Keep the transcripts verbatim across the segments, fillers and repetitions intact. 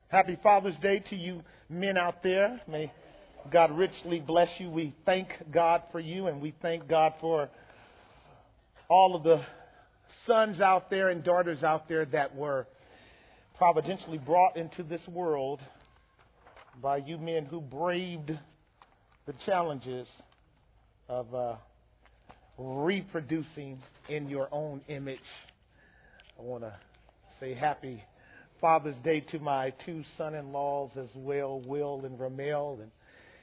Happy Father's Day to you men out there. May God richly bless you. We thank God for you, and we thank God for all of the sons out there and daughters out there that were providentially brought into this world by you men who braved the challenges of uh, reproducing in your own image. I want to say happy Father's Day to my two son-in-laws as well, Will and Ramel. And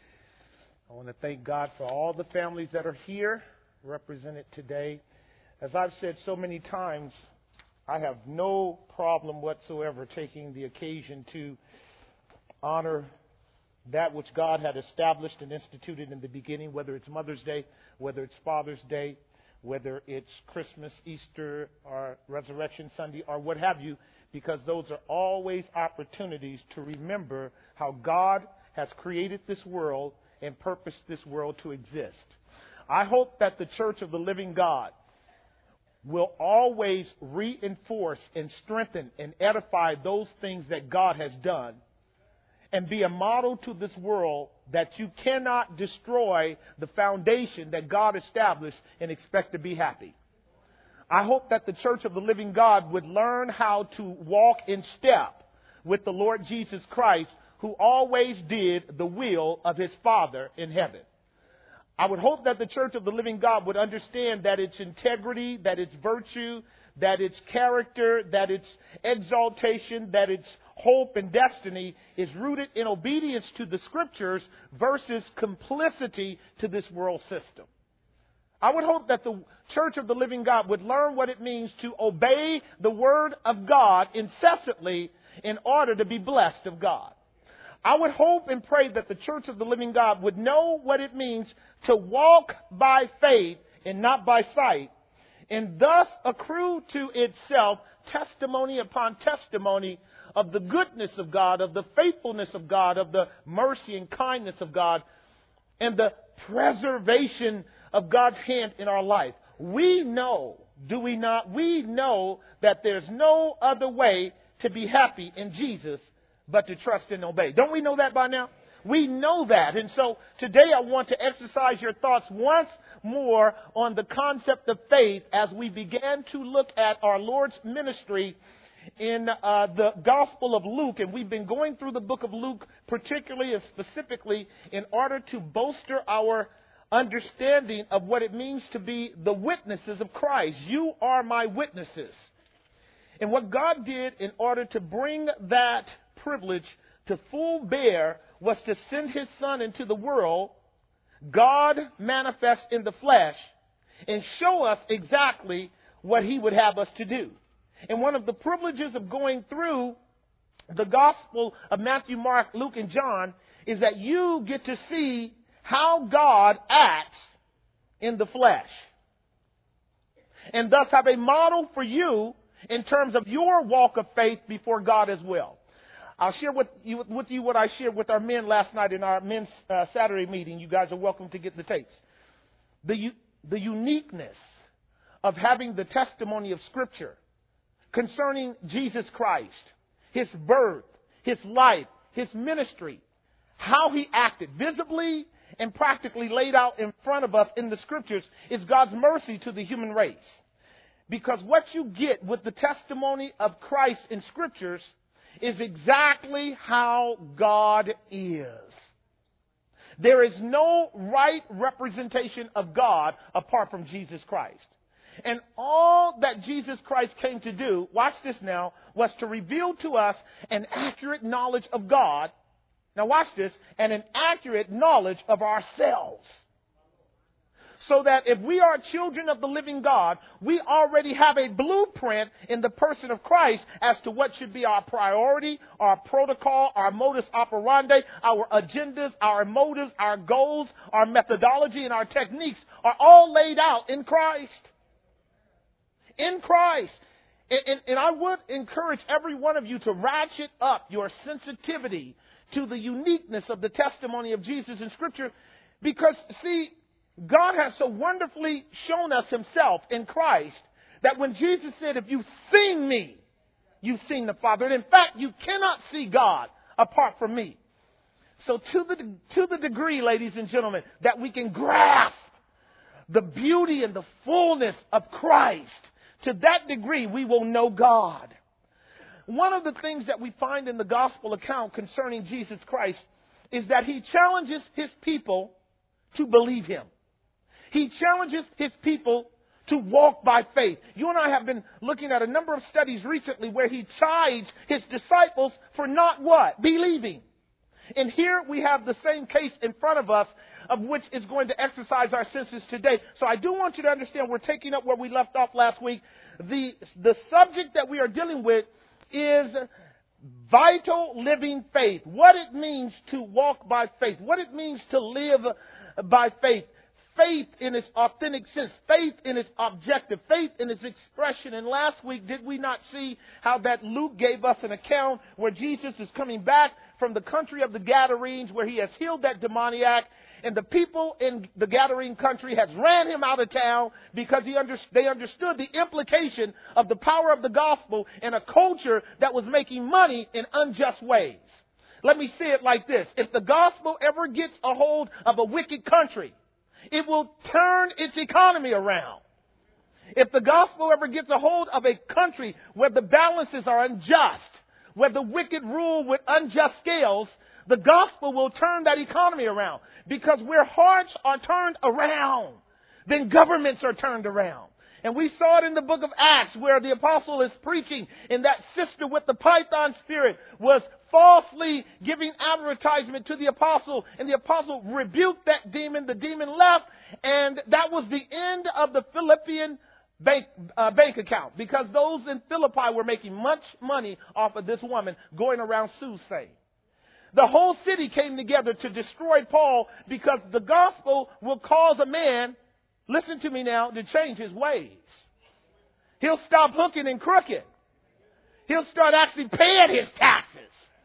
I want to thank God for all the families that are here represented today. As I've said so many times, I have no problem whatsoever taking the occasion to honor that which God had established and instituted in the beginning, whether it's Mother's Day, whether it's Father's Day, whether it's Christmas, Easter, or Resurrection Sunday, or what have you, because those are always opportunities to remember how God has created this world and purposed this world to exist. I hope that the Church of the Living God will always reinforce and strengthen and edify those things that God has done, and be a model to this world that you cannot destroy the foundation that God established and expect to be happy. I hope that the Church of the Living God would learn how to walk in step with the Lord Jesus Christ, who always did the will of his Father in heaven. I would hope that the Church of the Living God would understand that its integrity, that its virtue, that its character, that its exaltation, that its hope and destiny is rooted in obedience to the Scriptures versus complicity to this world system. I would hope that the Church of the Living God would learn what it means to obey the Word of God incessantly in order to be blessed of God. I would hope and pray that the Church of the Living God would know what it means to walk by faith and not by sight, and thus accrue to itself testimony upon testimony of the goodness of God, of the faithfulness of God, of the mercy and kindness of God, and the preservation of God's hand in our life. We know, do we not? We know that there's no other way to be happy in Jesus but to trust and obey. Don't we know that by now? We know that. And so today I want to exercise your thoughts once more on the concept of faith as we began to look at our Lord's ministry in uh, the Gospel of Luke. And we've been going through the book of Luke particularly and specifically in order to bolster our understanding of what it means to be the witnesses of Christ. You are my witnesses. And what God did in order to bring that privilege to full bear was to send his Son into the world, God manifest in the flesh, and show us exactly what he would have us to do. And one of the privileges of going through the Gospel of Matthew, Mark, Luke, and John is that you get to see how God acts in the flesh, and thus have a model for you in terms of your walk of faith before God as well. I'll share with you, with you what I shared with our men last night in our men's uh, Saturday meeting. You guys are welcome to get the tapes. The, the uniqueness of having the testimony of Scripture concerning Jesus Christ, his birth, his life, his ministry, how he acted visibly and practically laid out in front of us in the Scriptures is God's mercy to the human race. Because what you get with the testimony of Christ in Scriptures is exactly how God is. There is no right representation of God apart from Jesus Christ. And all that Jesus Christ came to do, watch this now, was to reveal to us an accurate knowledge of God. Now watch this, and an accurate knowledge of ourselves. So that if we are children of the living God, we already have a blueprint in the person of Christ as to what should be our priority, our protocol, our modus operandi, our agendas, our motives, our goals, our methodology, and our techniques are all laid out in Christ. In Christ. And, and, and I would encourage every one of you to ratchet up your sensitivity to the uniqueness of the testimony of Jesus in Scripture, because, see, God has so wonderfully shown us himself in Christ that when Jesus said, if you've seen me, you've seen the Father. And in fact, you cannot see God apart from me. So to the, to the degree, ladies and gentlemen, that we can grasp the beauty and the fullness of Christ, to that degree we will know God. One of the things that we find in the gospel account concerning Jesus Christ is that he challenges his people to believe him. He challenges his people to walk by faith. You and I have been looking at a number of studies recently where he chides his disciples for not what? Believing. And here we have the same case in front of us, of which is going to exercise our senses today. So I do want you to understand we're taking up where we left off last week. The, the subject that we are dealing with is vital living faith. What it means to walk by faith. What it means to live by faith. Faith in its authentic sense. Faith in its objective. Faith in its expression. And last week, did we not see how that Luke gave us an account where Jesus is coming back from the country of the Gadarenes, where he has healed that demoniac, and the people in the Gadarene country has ran him out of town because he under, they understood the implication of the power of the gospel in a culture that was making money in unjust ways. Let me say it like this. If the gospel ever gets a hold of a wicked country, it will turn its economy around. If the gospel ever gets a hold of a country where the balances are unjust, where the wicked rule with unjust scales, the gospel will turn that economy around. Because where hearts are turned around, then governments are turned around. And we saw it in the book of Acts where the apostle is preaching, and that sister with the python spirit was falsely giving advertisement to the apostle, and the apostle rebuked that demon. The demon left, and that was the end of the Philippian bank, uh, bank account, because those in Philippi were making much money off of this woman going around soothsaying. The whole city came together to destroy Paul because the gospel will cause a man, listen to me now, to change his ways. He'll stop hooking and crooked. He'll start actually paying his taxes.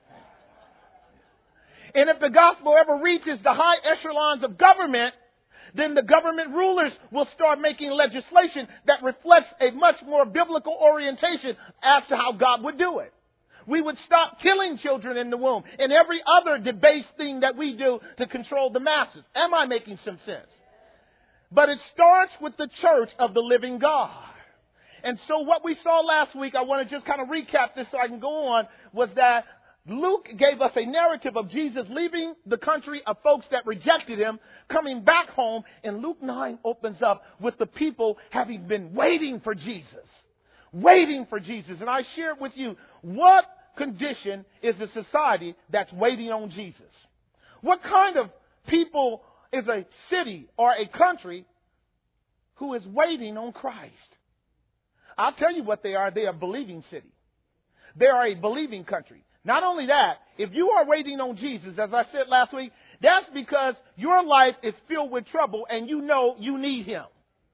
And if the gospel ever reaches the high echelons of government, then the government rulers will start making legislation that reflects a much more biblical orientation as to how God would do it. We would stop killing children in the womb and every other debased thing that we do to control the masses. Am I making some sense? But it starts with the church of the living God. And so what we saw last week, I want to just kind of recap this so I can go on, was that Luke gave us a narrative of Jesus leaving the country of folks that rejected him, coming back home, and Luke nine opens up with the people having been waiting for Jesus. Waiting for Jesus. And I shared with you, what condition is a society that's waiting on Jesus? What kind of people is a city or a country who is waiting on Christ? I'll tell you what they are. They are a believing city. They are a believing country. Not only that, if you are waiting on Jesus, as I said last week, that's because your life is filled with trouble and you know you need him.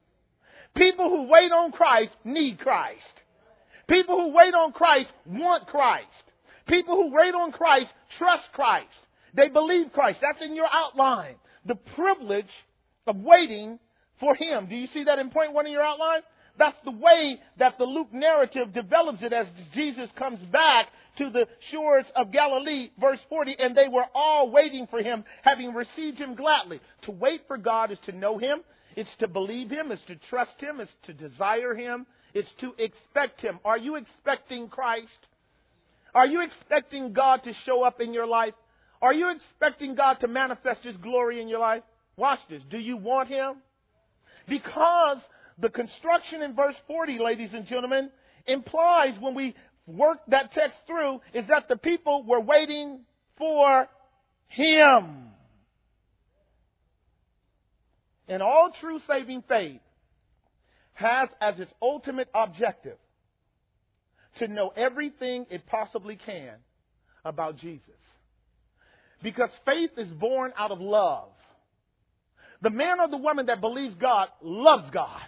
People who wait on Christ need Christ. People who wait on Christ want Christ. People who wait on Christ trust Christ. They believe Christ. That's in your outline. The privilege of waiting for him. Do you see that in point one in your outline? That's the way that the Luke narrative develops it as Jesus comes back to the shores of Galilee, verse forty, and they were all waiting for him, having received him gladly. To wait for God is to know him. It's to believe him. It's to trust him. It's to desire him. It's to expect him. Are you expecting Christ? Are you expecting God to show up in your life? Are you expecting God to manifest his glory in your life? Watch this. Do you want him? Because the construction in verse forty, ladies and gentlemen, implies when we work that text through is that the people were waiting for him. And all true saving faith has as its ultimate objective to know everything it possibly can about Jesus. Because faith is born out of love. The man or the woman that believes God loves God.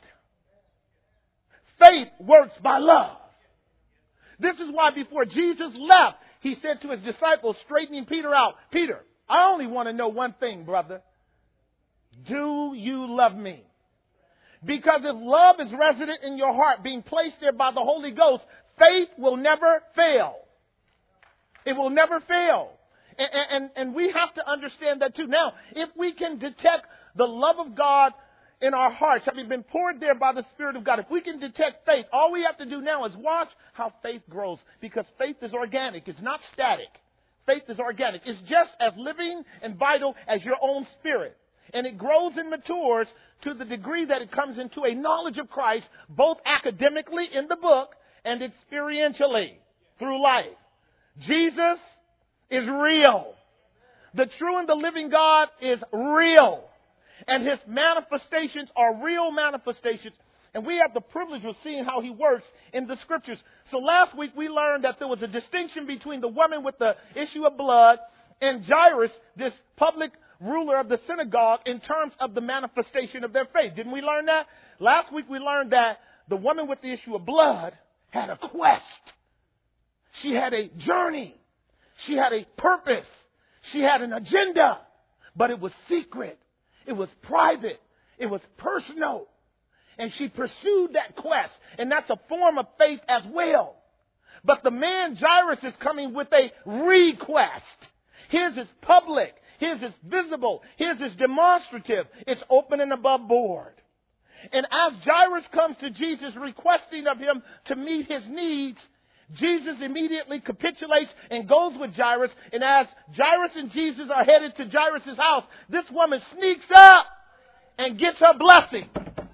Faith works by love. This is why before Jesus left, he said to his disciples, straightening Peter out, Peter, I only want to know one thing, brother. Do you love me? Because if love is resident in your heart, being placed there by the Holy Ghost, Faith will never fail. It will never fail. And, and, and we have to understand that too. Now, if we can detect the love of God in our hearts, having been poured there by the Spirit of God, if we can detect faith, all we have to do now is watch how faith grows, because faith is organic. It's not static. Faith is organic. It's just as living and vital as your own spirit. And it grows and matures to the degree that it comes into a knowledge of Christ, both academically in the book and experientially through life. Jesus is real. The true and the living God is real. And his manifestations are real manifestations. And we have the privilege of seeing how he works in the scriptures. So last week we learned that there was a distinction between the woman with the issue of blood and Jairus, this public ruler of the synagogue, in terms of the manifestation of their faith. Didn't we learn that? Last week we learned that the woman with the issue of blood had a quest. She had a journey. She had a purpose. She had an agenda. But it was secret. It was private. It was personal. And she pursued that quest. And that's a form of faith as well. But the man Jairus is coming with a request. His is public. His is visible. His is demonstrative. It's open and above board. And as Jairus comes to Jesus requesting of him to meet his needs, Jesus immediately capitulates and goes with Jairus. And as Jairus and Jesus are headed to Jairus' house, this woman sneaks up and gets her blessing.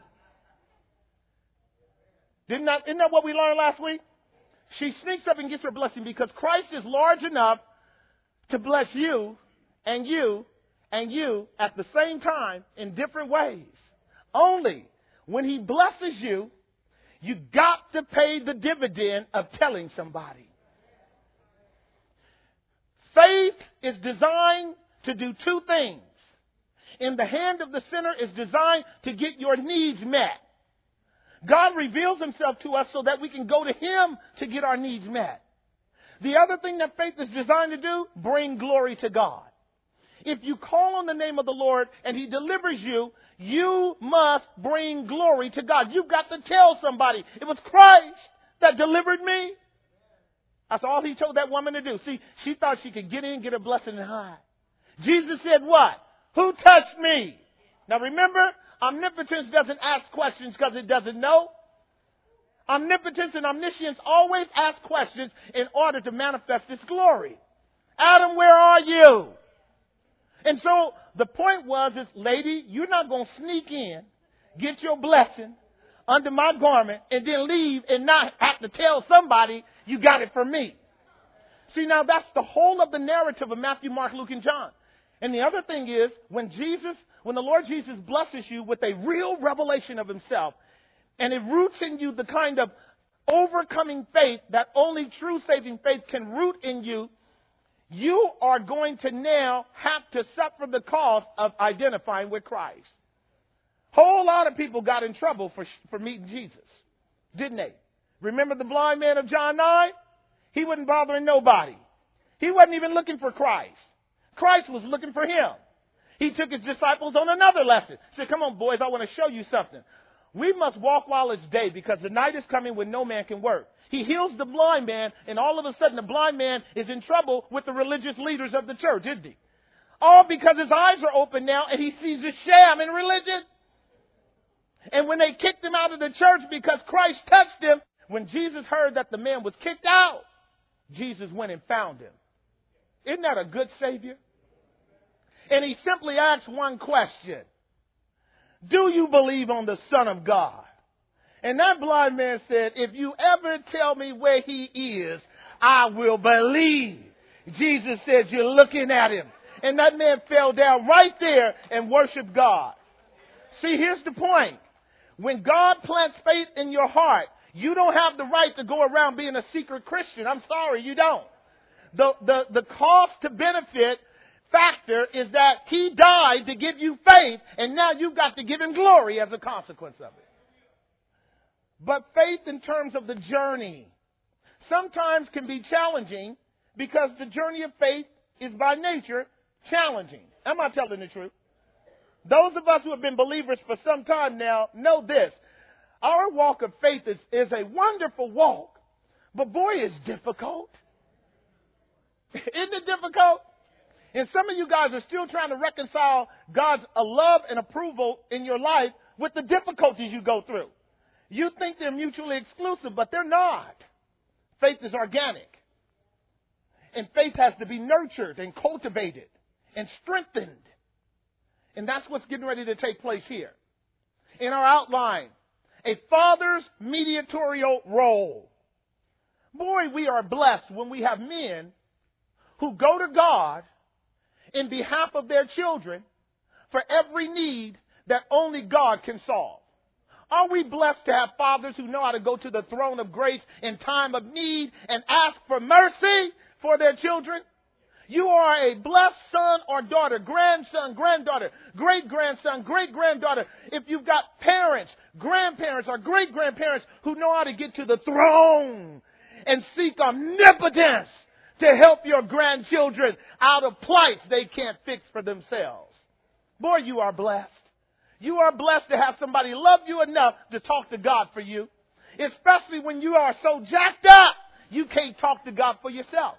Didn't that, isn't that what we learned last week? She sneaks up and gets her blessing because Christ is large enough to bless you and you and you at the same time in different ways. Only when he blesses you, you got to pay the dividend of telling somebody. Faith is designed to do two things. In the hand of the sinner is designed to get your needs met. God reveals himself to us so that we can go to him to get our needs met. The other thing that faith is designed to do, bring glory to God. If you call on the name of the Lord and he delivers you, you must bring glory to God. You've got to tell somebody, it was Christ that delivered me. That's all he told that woman to do. See, she thought she could get in, get a blessing and hide. Jesus said what? Who touched me? Now remember, omnipotence doesn't ask questions because it doesn't know. Omnipotence and omniscience always ask questions in order to manifest its glory. Adam, where are you? And so the point was, is, lady, you're not going to sneak in, get your blessing under my garment, and then leave and not have to tell somebody you got it from me. See, now that's the whole of the narrative of Matthew, Mark, Luke, and John. And the other thing is, when Jesus, when the Lord Jesus blesses you with a real revelation of himself, and it roots in you the kind of overcoming faith that only true saving faith can root in you, you are going to now have to suffer the cost of identifying with Christ. Whole lot of people got in trouble for, for meeting Jesus, didn't they? Remember the blind man of John nine? He wasn't bothering nobody. He wasn't even looking for Christ. Christ was looking for him. He took his disciples on another lesson. He said, come on, boys, I want to show you something. We must walk while it's day because the night is coming when no man can work. He heals the blind man, and all of a sudden the blind man is in trouble with the religious leaders of the church, isn't he? All because his eyes are open now and he sees a sham in religion. And when they kicked him out of the church because Christ touched him, when Jesus heard that the man was kicked out, Jesus went and found him. Isn't that a good Savior? And he simply asked one question. Do you believe on the Son of God? And that blind man said, if you ever tell me where he is, I will believe. Jesus said, you're looking at him. And that man fell down right there and worshiped God. See, here's the point. When God plants faith in your heart, you don't have the right to go around being a secret Christian. I'm sorry, you don't. The, the, the cost to benefit factor is that he died to give you faith, and now you've got to give him glory as a consequence of it. But faith in terms of the journey sometimes can be challenging because the journey of faith is by nature challenging. Am I telling the truth? Those of us who have been believers for some time now know this. Our walk of faith is, is a wonderful walk, But boy, it's difficult. Isn't it difficult? And some of you guys are still trying to reconcile God's uh, love and approval in your life with the difficulties you go through. You think they're mutually exclusive, but they're not. Faith is organic. And faith has to be nurtured and cultivated and strengthened. And that's what's getting ready to take place here. In our outline, a father's mediatorial role. Boy, we are blessed when we have men who go to God in behalf of their children for every need that only God can solve. Are we blessed to have fathers who know how to go to the throne of grace in time of need and ask for mercy for their children? You are a blessed son or daughter, grandson, granddaughter, great-grandson, great-granddaughter. If you've got parents, grandparents, or great-grandparents who know how to get to the throne and seek omnipotence to help your grandchildren out of plights they can't fix for themselves. Boy, you are blessed. You are blessed to have somebody love you enough to talk to God for you, especially when you are so jacked up you can't talk to God for yourself.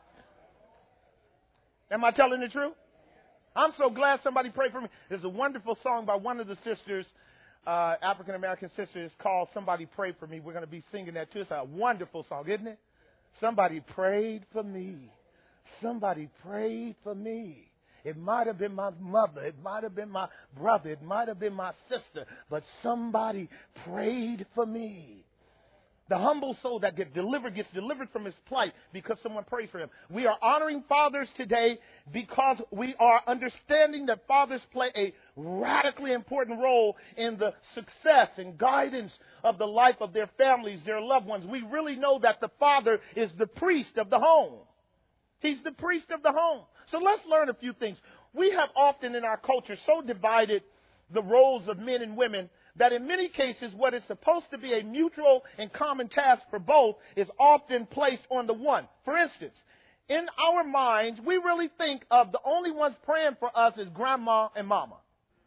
Am I telling the truth? I'm so glad somebody prayed for me. There's a wonderful song by one of the sisters, uh, African-American sisters, called Somebody Pray For Me. We're going to be singing that too. It's a wonderful song, isn't it? Somebody prayed for me. Somebody prayed for me. It might have been my mother. It might have been my brother. It might have been my sister. But somebody prayed for me. The humble soul that gets delivered gets delivered from his plight because someone prays for him. We are honoring fathers today because we are understanding that fathers play a radically important role in the success and guidance of the life of their families, their loved ones. We really know that the father is the priest of the home. He's the priest of the home. So let's learn a few things. We have often in our culture so divided the roles of men and women that in many cases what is supposed to be a mutual and common task for both is often placed on the one. For instance, in our minds, we really think of the only ones praying for us as grandma and mama.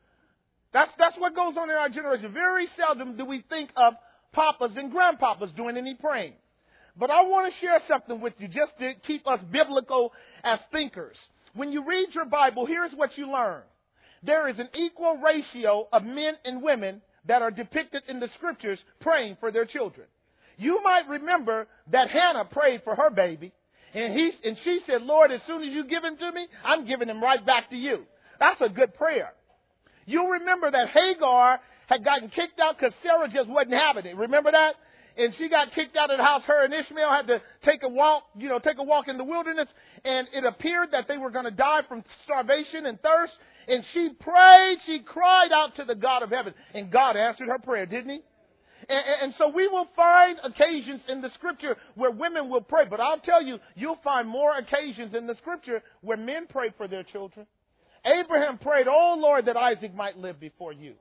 That's, that's what goes on in our generation. Very seldom do we think of papas and grandpapas doing any praying. But I want to share something with you just to keep us biblical as thinkers. When you read your Bible, here's what you learn. There is an equal ratio of men and women that are depicted in the scriptures praying for their children. You might remember that Hannah prayed for her baby, and he and she said, Lord, as soon as you give him to me, I'm giving him right back to you. That's a good prayer. You'll remember that Hagar had gotten kicked out because Sarah just wasn't having it. Remember that? And she got kicked out of the house. Her and Ishmael had to take a walk, you know, take a walk in the wilderness. And it appeared that they were going to die from starvation and thirst. And she prayed, she cried out to the God of heaven. And God answered her prayer, didn't he? And, and so we will find occasions in the scripture where women will pray. But I'll tell you, you'll find more occasions in the scripture where men pray for their children. Abraham prayed, oh Lord, that Isaac might live before you.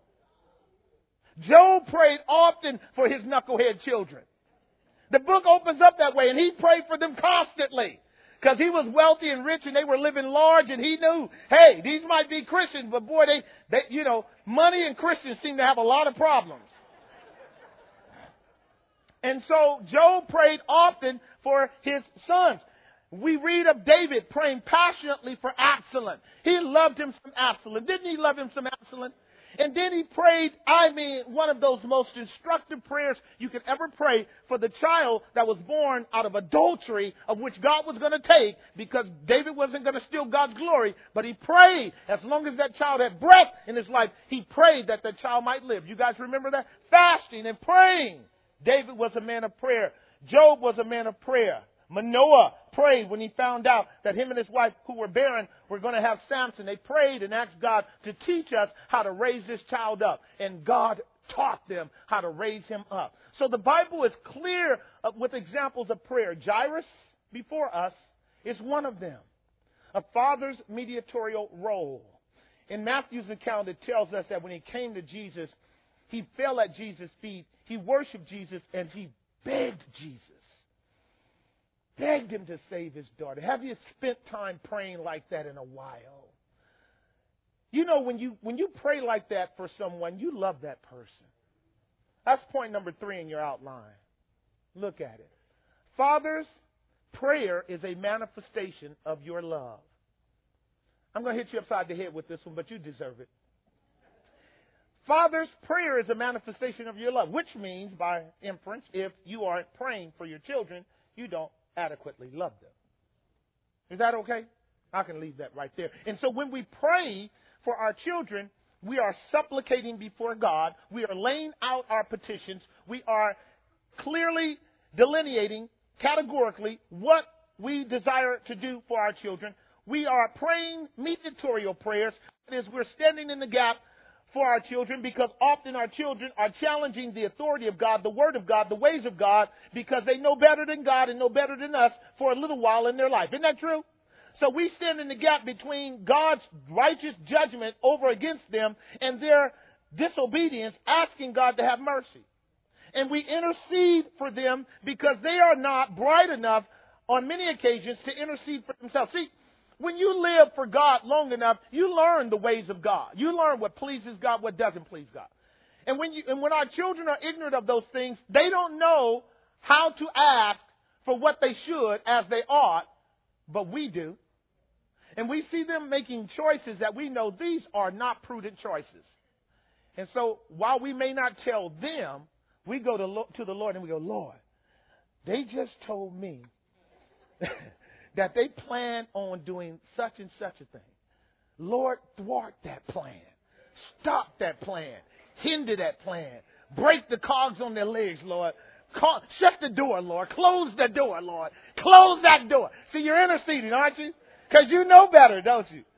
Job prayed often for his knucklehead children. The book opens up that way, and he prayed for them constantly because he was wealthy and rich, and they were living large, and he knew, hey, these might be Christians, but boy, they, they, you know, money and Christians seem to have a lot of problems. And so Job prayed often for his sons. We read of David praying passionately for Absalom. He loved him some Absalom. Didn't he love him some Absalom? And then he prayed, I mean, one of those most instructive prayers you could ever pray for the child that was born out of adultery, of which God was going to take, because David wasn't going to steal God's glory. But he prayed, as long as that child had breath in his life, he prayed that the child might live. You guys remember that? Fasting and praying. David was a man of prayer. Job was a man of prayer. Manoah prayed when he found out that him and his wife, who were barren, were going to have Samson. They prayed and asked God to teach us how to raise this child up. And God taught them how to raise him up. So the Bible is clear with examples of prayer. Jairus, before us, is one of them. A father's mediatorial role. In Matthew's account, it tells us that when he came to Jesus, he fell at Jesus' feet, he worshiped Jesus, and he begged Jesus. Begged him to save his daughter. Have you spent time praying like that in a while? You know, when you when you pray like that for someone, you love that person. That's point number three in your outline. Look at it. Fathers, prayer is a manifestation of your love. I'm going to hit you upside the head with this one, but you deserve it. Fathers, prayer is a manifestation of your love, which means, by inference, if you aren't praying for your children, you don't adequately love them. Is that okay? I can leave that right there. And so when we pray for our children, we are supplicating before God. We are laying out our petitions. We are clearly delineating categorically what we desire to do for our children. We are praying mediatorial prayers. That is, we're standing in the gap for our children, because often our children are challenging the authority of God, the Word of God, the ways of God, because they know better than God and know better than us for a little while in their life. Isn't that true? So we stand in the gap between God's righteous judgment over against them and their disobedience, asking God to have mercy. And we intercede for them because they are not bright enough on many occasions to intercede for themselves. See, when you live for God long enough, you learn the ways of God. You learn what pleases God, what doesn't please God. And when you, and when our children are ignorant of those things, they don't know how to ask for what they should as they ought, but we do. And we see them making choices that we know these are not prudent choices. And so while we may not tell them, we go to, to the Lord and we go, Lord, they just told me that they plan on doing such and such a thing. Lord, thwart that plan. Stop that plan. Hinder that plan. Break the cogs on their legs, Lord. Call, shut the door, Lord. Close the door, Lord. Close that door. See, you're interceding, aren't you? Because you know better, don't you?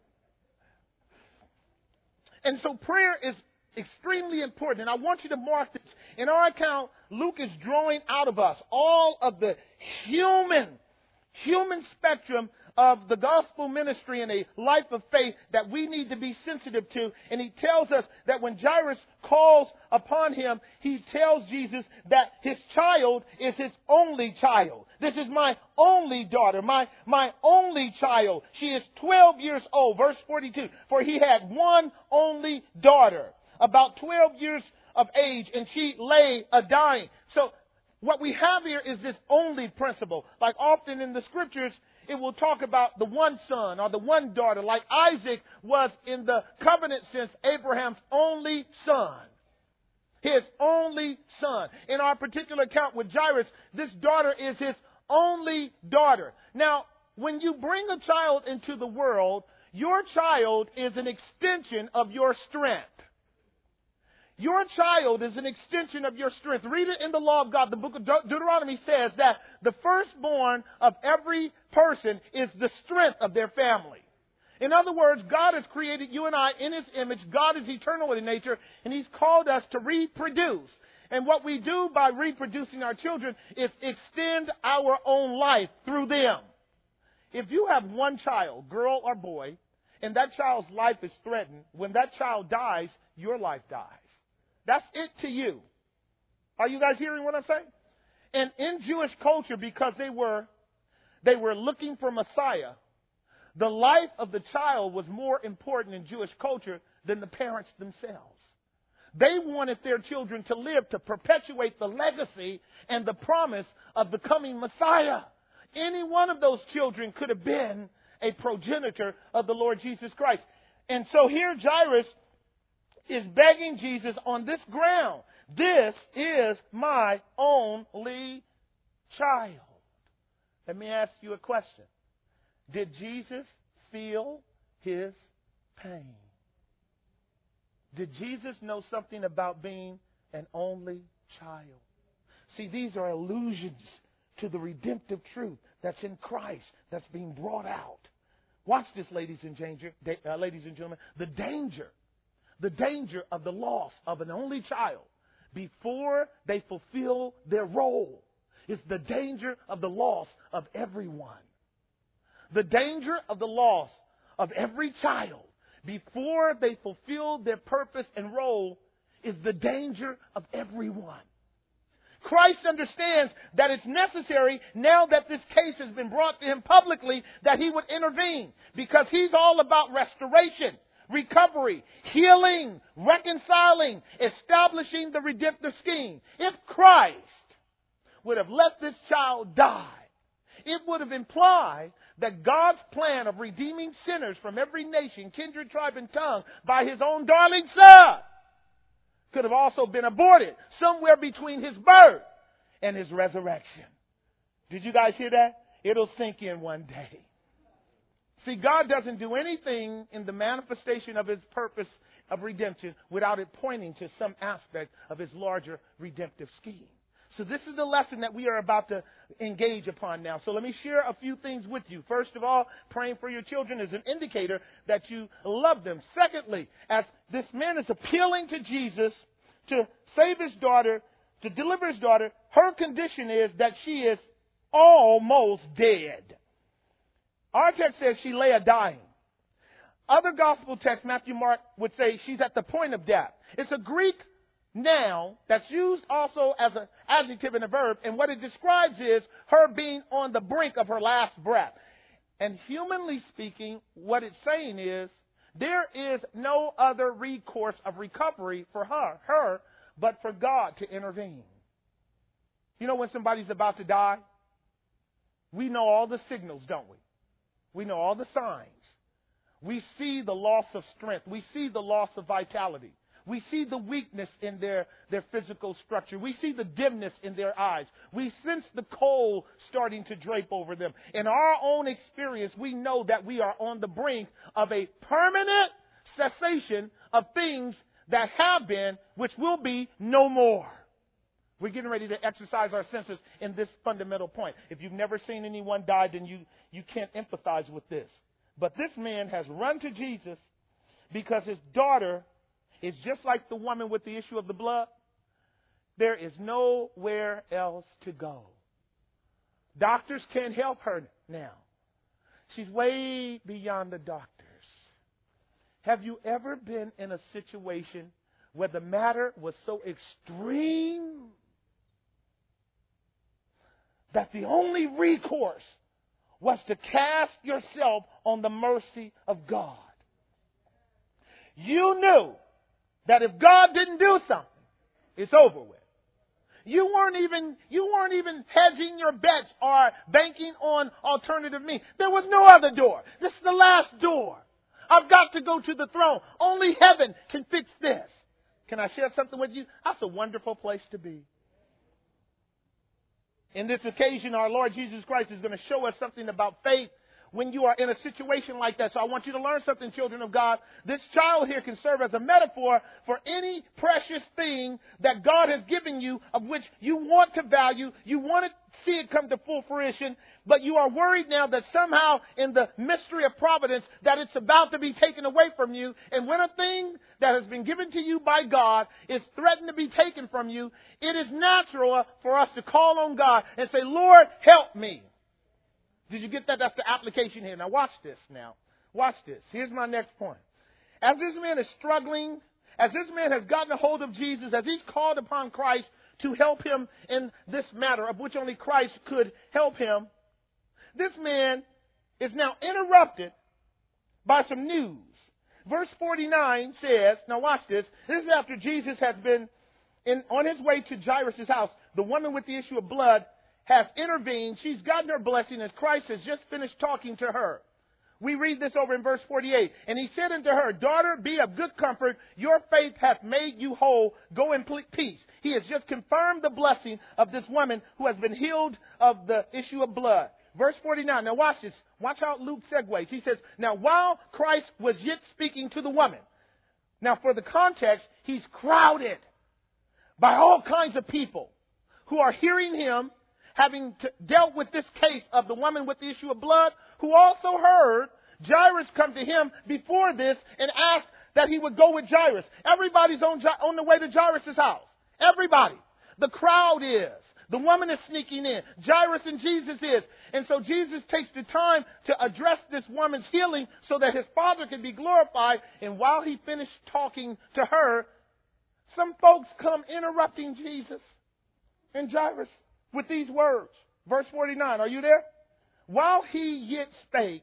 And so prayer is extremely important. And I want you to mark this. In our account, Luke is drawing out of us all of the human Human spectrum of the gospel ministry and a life of faith that we need to be sensitive to. And he tells us that when Jairus calls upon him, he tells Jesus that his child is his only child. This is my only daughter, my, my only child. She is twelve years old. Verse forty-two. For he had one only daughter, about twelve years of age, and she lay a-dying. So what we have here is this only principle. Like often in the scriptures, it will talk about the one son or the one daughter. Like Isaac was, in the covenant sense, Abraham's only son. His only son. In our particular account with Jairus, this daughter is his only daughter. Now, when you bring a child into the world, your child is an extension of your strength. Your child is an extension of your strength. Read it in the law of God. The book of De- Deuteronomy says that the firstborn of every person is the strength of their family. In other words, God has created you and I in His image. God is eternal in nature, and He's called us to reproduce. And what we do by reproducing our children is extend our own life through them. If you have one child, girl or boy, and that child's life is threatened, when that child dies, your life dies. That's it to you. Are you guys hearing what I'm saying? And in Jewish culture, because they were they were looking for Messiah, the life of the child was more important in Jewish culture than the parents themselves. They wanted their children to live to perpetuate the legacy and the promise of the coming Messiah. Any one of those children could have been a progenitor of the Lord Jesus Christ. And so here Jairus is begging Jesus on this ground. This is my only child. Let me ask you a question. Did Jesus feel his pain? Did Jesus know something about being an only child? See, these are allusions to the redemptive truth that's in Christ that's being brought out. Watch this, ladies and, danger, uh, ladies and gentlemen. The danger. The danger of the loss of an only child before they fulfill their role is the danger of the loss of everyone. The danger of the loss of every child before they fulfill their purpose and role is the danger of everyone. Christ understands that it's necessary, now that this case has been brought to him publicly, that he would intervene, because he's all about restoration, recovery, healing, reconciling, establishing the redemptive scheme. If Christ would have let this child die, it would have implied that God's plan of redeeming sinners from every nation, kindred, tribe, and tongue by his own darling son could have also been aborted somewhere between his birth and his resurrection. Did you guys hear that? It'll sink in one day. See, God doesn't do anything in the manifestation of his purpose of redemption without it pointing to some aspect of his larger redemptive scheme. So this is the lesson that we are about to engage upon now. So let me share a few things with you. First of all, praying for your children is an indicator that you love them. Secondly, as this man is appealing to Jesus to save his daughter, to deliver his daughter, her condition is that she is almost dead. Our text says she lay a dying. Other gospel texts, Matthew, Mark, would say she's at the point of death. It's a Greek noun that's used also as an adjective and a verb, and what it describes is her being on the brink of her last breath. And humanly speaking, what it's saying is there is no other recourse of recovery for her, her, but for God to intervene. You know when somebody's about to die? We know all the signals, don't we? We know all the signs. We see the loss of strength. We see the loss of vitality. We see the weakness in their, their physical structure. We see the dimness in their eyes. We sense the cold starting to drape over them. In our own experience, we know that we are on the brink of a permanent cessation of things that have been, which will be no more. We're getting ready to exercise our senses in this fundamental point. If you've never seen anyone die, then you, you can't empathize with this. But this man has run to Jesus because his daughter is just like the woman with the issue of the blood. There is nowhere else to go. Doctors can't help her now. She's way beyond the doctors. Have you ever been in a situation where the matter was so extreme that the only recourse was to cast yourself on the mercy of God? You knew that if God didn't do something, it's over with. You weren't even, you weren't even hedging your bets or banking on alternative means. There was no other door. This is the last door. I've got to go to the throne. Only heaven can fix this. Can I share something with you? That's a wonderful place to be. In this occasion, our Lord Jesus Christ is going to show us something about faith when you are in a situation like that. So I want you to learn something, children of God. This child here can serve as a metaphor for any precious thing that God has given you, of which you want to value, you want to see it come to full fruition, but you are worried now that somehow in the mystery of providence that it's about to be taken away from you. And when a thing that has been given to you by God is threatened to be taken from you, it is natural for us to call on God and say, Lord, help me. Did you get that? That's the application here. Now watch this now. Watch this. Here's my next point. As this man is struggling, as this man has gotten a hold of Jesus, as he's called upon Christ to help him in this matter of which only Christ could help him, this man is now interrupted by some news. Verse forty-nine says, now watch this. This is after Jesus has been in, on his way to Jairus' house. The woman with the issue of blood has intervened. She's gotten her blessing as Christ has just finished talking to her. We read this over in verse forty-eight. And he said unto her, Daughter, be of good comfort. Your faith hath made you whole. Go in peace. He has just confirmed the blessing of this woman who has been healed of the issue of blood. Verse forty-nine. Now watch this. Watch how Luke segues. He says, now while Christ was yet speaking to the woman. Now for the context, he's crowded by all kinds of people who are hearing him, having to, dealt with this case of the woman with the issue of blood, who also heard Jairus come to him before this and asked that he would go with Jairus. Everybody's on, on the way to Jairus' house. Everybody. The crowd is. The woman is sneaking in. Jairus and Jesus is. And so Jesus takes the time to address this woman's healing so that his Father can be glorified. And while he finished talking to her, some folks come interrupting Jesus and Jairus with these words. Verse forty-nine, are you there? While he yet spake,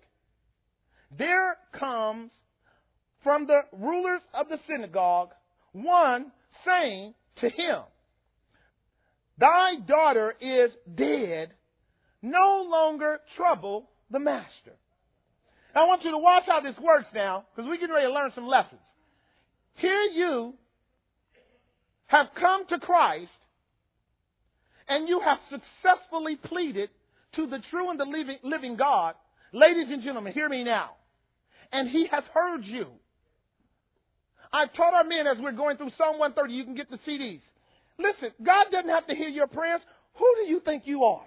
there comes from the rulers of the synagogue one saying to him, Thy daughter is dead. No longer trouble the master. Now, I want you to watch how this works now, because we're getting ready to learn some lessons. Here you have come to Christ, and you have successfully pleaded to the true and the living, living God. Ladies and gentlemen, hear me now. And he has heard you. I've taught our men as we're going through Psalm one thirty, you can get the C Ds. Listen, God doesn't have to hear your prayers. Who do you think you are?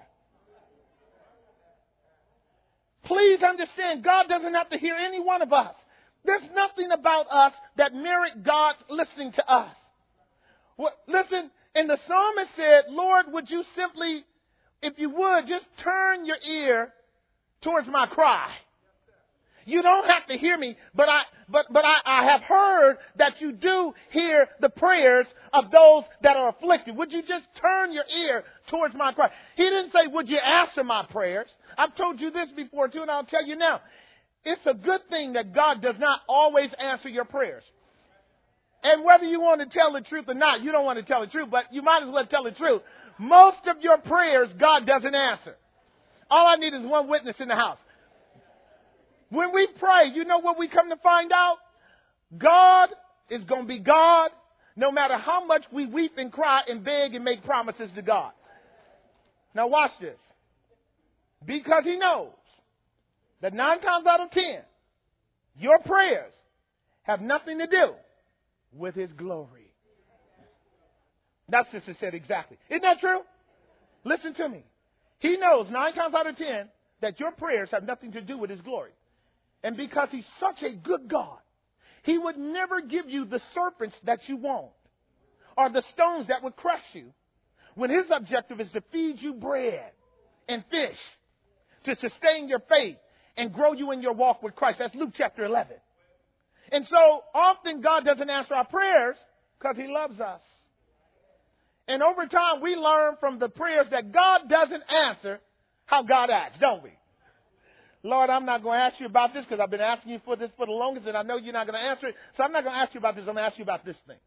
Please understand, God doesn't have to hear any one of us. There's nothing about us that merit God listening to us. Well, listen, and the psalmist said, Lord, would you simply, if you would, just turn your ear towards my cry. You don't have to hear me, but I but but I, I have heard that you do hear the prayers of those that are afflicted. Would you just turn your ear towards my cry? He didn't say, would you answer my prayers? I've told you this before too, and I'll tell you now. It's a good thing that God does not always answer your prayers. And whether you want to tell the truth or not, you don't want to tell the truth, but you might as well tell the truth. Most of your prayers, God doesn't answer. All I need is one witness in the house. When we pray, you know what we come to find out? God is going to be God no matter how much we weep and cry and beg and make promises to God. Now watch this. Because he knows that nine times out of ten, your prayers have nothing to do with his glory. That's just said exactly. Isn't that true? Listen to me. He knows nine times out of ten that your prayers have nothing to do with his glory. And because he's such a good God, he would never give you the serpents that you want or the stones that would crush you when his objective is to feed you bread and fish to sustain your faith and grow you in your walk with Christ. That's Luke chapter eleven. And so often God doesn't answer our prayers because he loves us. And over time we learn from the prayers that God doesn't answer how God acts, don't we? Lord, I'm not going to ask you about this because I've been asking you for this for the longest and I know you're not going to answer it. So I'm not going to ask you about this. I'm going to ask you about this thing.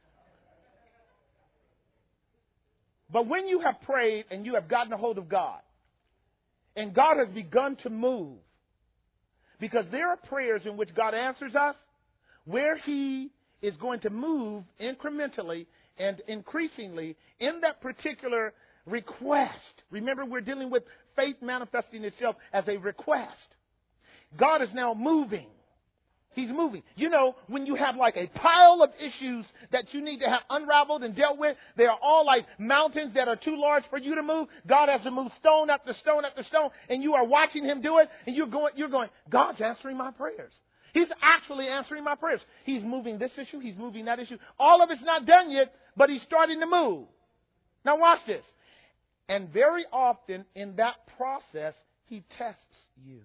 But when you have prayed and you have gotten a hold of God and God has begun to move, because there are prayers in which God answers us where he is going to move incrementally and increasingly in that particular request. Remember, we're dealing with faith manifesting itself as a request. God is now moving. He's moving. You know, when you have like a pile of issues that you need to have unraveled and dealt with, they are all like mountains that are too large for you to move. God has to move stone after stone after stone, and you are watching him do it, and you're going, you're going, God's answering my prayers. He's actually answering my prayers. He's moving this issue. He's moving that issue. All of it's not done yet, but he's starting to move. Now watch this. And very often in that process, he tests you.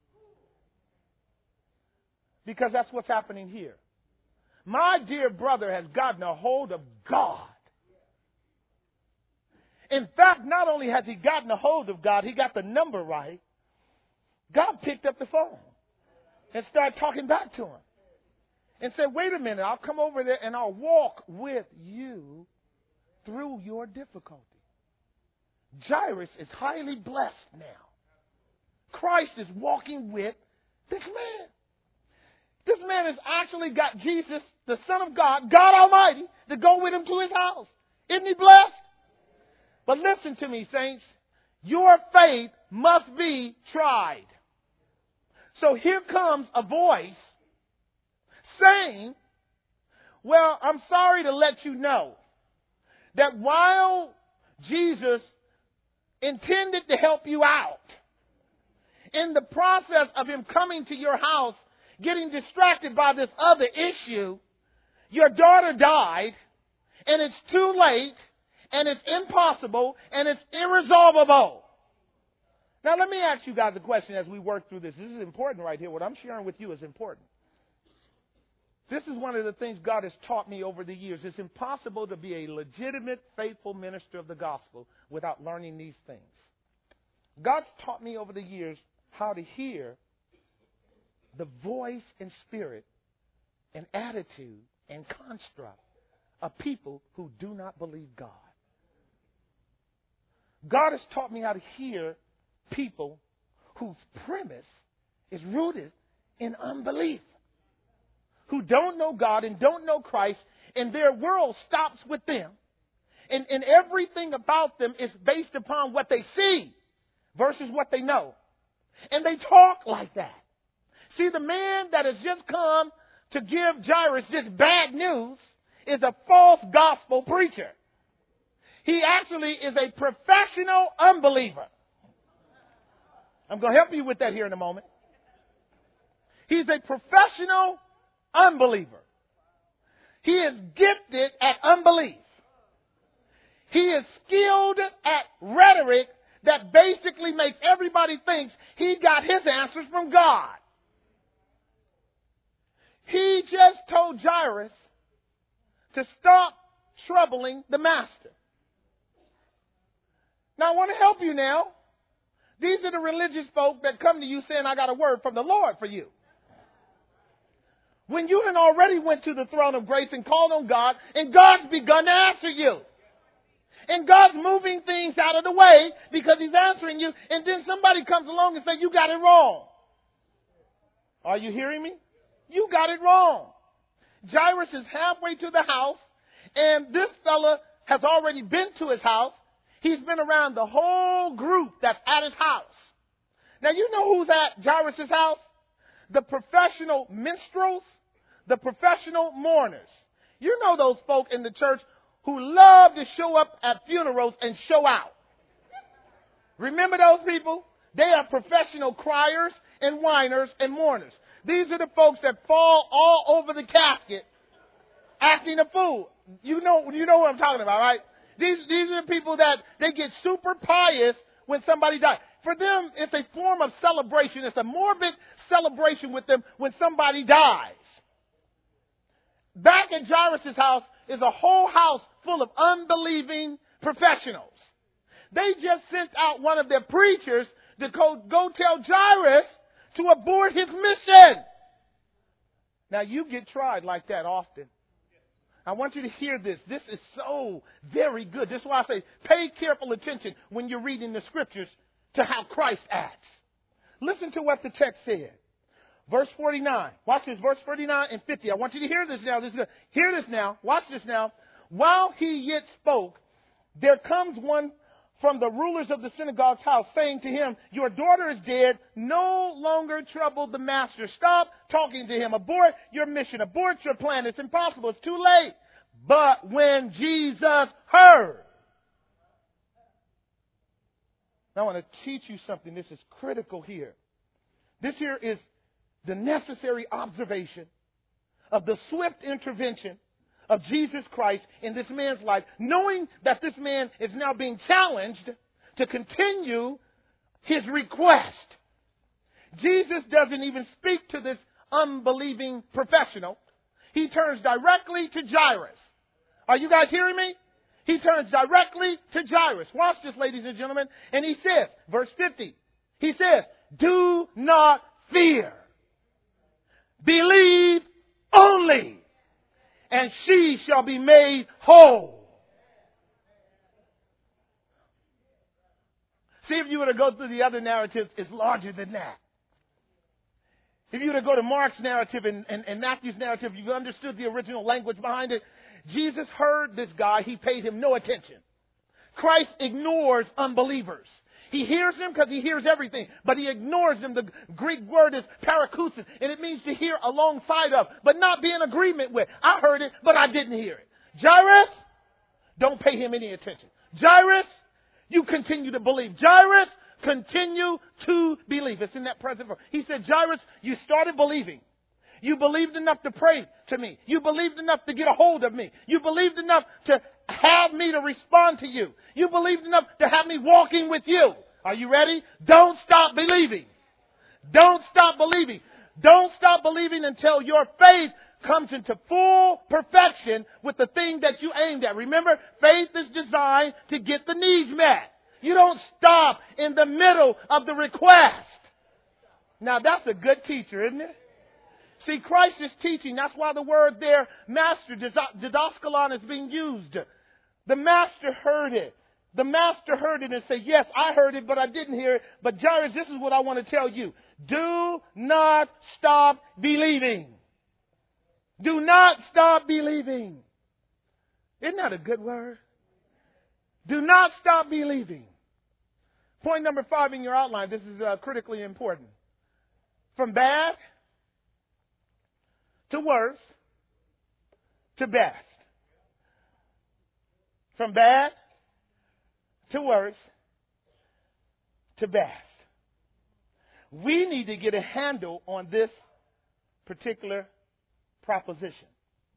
Because that's what's happening here. My dear brother has gotten a hold of God. In fact, not only has he gotten a hold of God, he got the number right. God picked up the phone and started talking back to him. And said, wait a minute, I'll come over there and I'll walk with you through your difficulty. Jairus is highly blessed now. Christ is walking with this man. This man has actually got Jesus, the Son of God, God Almighty, to go with him to his house. Isn't he blessed? But listen to me, saints. Your faith must be tried. So here comes a voice saying, well, I'm sorry to let you know that while Jesus intended to help you out, in the process of him coming to your house, getting distracted by this other issue, your daughter died, and it's too late, and it's impossible, and it's irresolvable. Now, let me ask you guys a question as we work through this. This is important right here. What I'm sharing with you is important. This is one of the things God has taught me over the years. It's impossible to be a legitimate, faithful minister of the gospel without learning these things. God's taught me over the years how to hear the voice and spirit and attitude and construct of people who do not believe God. God has taught me how to hear people whose premise is rooted in unbelief, who don't know God and don't know Christ, and their world stops with them. And, and everything about them is based upon what they see versus what they know. And they talk like that. See, the man that has just come to give Jairus just bad news is a false gospel preacher. He actually is a professional unbeliever. I'm going to help you with that here in a moment. He's a professional unbeliever. He is gifted at unbelief. He is skilled at rhetoric that basically makes everybody think he got his answers from God. He just told Jairus to stop troubling the master. Now, I want to help you now. These are the religious folk that come to you saying, I got a word from the Lord for you. When you done already went to the throne of grace and called on God, and God's begun to answer you. And God's moving things out of the way because he's answering you. And then somebody comes along and says, you got it wrong. Are you hearing me? You got it wrong. Jairus is halfway to the house, and this fella has already been to his house. He's been around the whole group that's at his house. Now, you know who's at Jairus' house? The professional minstrels, the professional mourners. You know those folk in the church who love to show up at funerals and show out. Remember those people? They are professional criers and whiners and mourners. These are the folks that fall all over the casket acting a fool. You know, you know what I'm talking about, right? These, these are the people that they get super pious when somebody dies. For them, it's a form of celebration. It's a morbid celebration with them when somebody dies. Back at Jairus' house is a whole house full of unbelieving professionals. They just sent out one of their preachers to go, go tell Jairus to abort his mission. Now, you get tried like that often. I want you to hear this. This is so very good. This is why I say pay careful attention when you're reading the scriptures to how Christ acts. Listen to what the text said. Verse forty-nine. Watch this. Verse forty-nine and fifty. I want you to hear this now. This is good. Hear this now. Watch this now. While he yet spoke, there comes one from the rulers of the synagogue's house, saying to him, your daughter is dead. No longer trouble the master. Stop talking to him. Abort your mission. Abort your plan. It's impossible. It's too late. But when Jesus heard. Now I want to teach you something. This is critical here. This here is the necessary observation of the swift intervention of Jesus Christ in this man's life, knowing that this man is now being challenged to continue his request. Jesus doesn't even speak to this unbelieving professional. He turns directly to Jairus. Are you guys hearing me? He turns directly to Jairus. Watch this, ladies and gentlemen. And he says, verse fifty, he says, do not fear. Believe only, and she shall be made whole. See, if you were to go through the other narratives, it's larger than that. If you were to go to Mark's narrative and, and, and Matthew's narrative, you understood the original language behind it. Jesus heard this guy. He paid him no attention. Christ ignores unbelievers. He hears them because he hears everything, but he ignores them. The Greek word is parakousis, and it means to hear alongside of, but not be in agreement with. I heard it, but I didn't hear it. Jairus, don't pay him any attention. Jairus, you continue to believe. Jairus, continue to believe. It's in that present verse. He said, Jairus, you started believing. You believed enough to pray to me. You believed enough to get a hold of me. You believed enough to have me to respond to you. You believed enough to have me walking with you. Are you ready? Don't stop believing. Don't stop believing. Don't stop believing until your faith comes into full perfection with the thing that you aimed at. Remember, faith is designed to get the needs met. You don't stop in the middle of the request. Now, that's a good teacher, isn't it? See, Christ is teaching. That's why the word there, master, didaskalon, is being used. The master heard it. The master heard it and said, yes, I heard it, but I didn't hear it. But Jairus, this is what I want to tell you. Do not stop believing. Do not stop believing. Isn't that a good word? Do not stop believing. Point number five in your outline. This is uh, critically important. From bad to worse to best. From bad to worse to best. We need to get a handle on this particular proposition.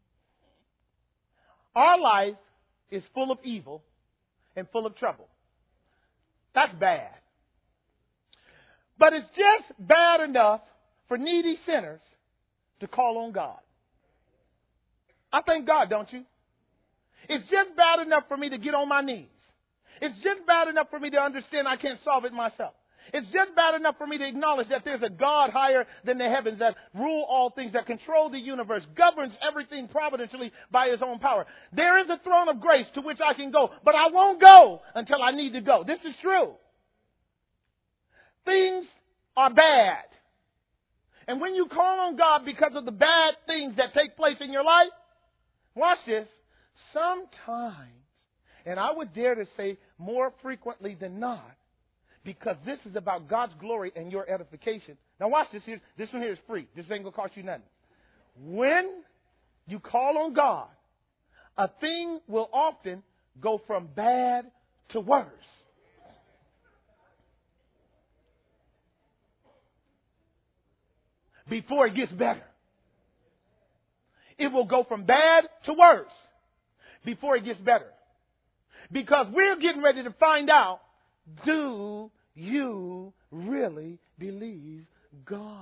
Our life is full of evil and full of trouble. That's bad. But it's just bad enough for needy sinners to call on God. I thank God, don't you? It's just bad enough for me to get on my knees. It's just bad enough for me to understand I can't solve it myself. It's just bad enough for me to acknowledge that there's a God higher than the heavens that rule all things, that control the universe, governs everything providentially by his own power. There is a throne of grace to which I can go, but I won't go until I need to go. This is true. Things are bad. And when you call on God because of the bad things that take place in your life, watch this, sometimes, and I would dare to say more frequently than not, because this is about God's glory and your edification. Now watch this here. This one here is free. This ain't going to cost you nothing. When you call on God, a thing will often go from bad to worse. Before it gets better. It will go from bad to worse before it gets better. Because we're getting ready to find out, do you really believe God?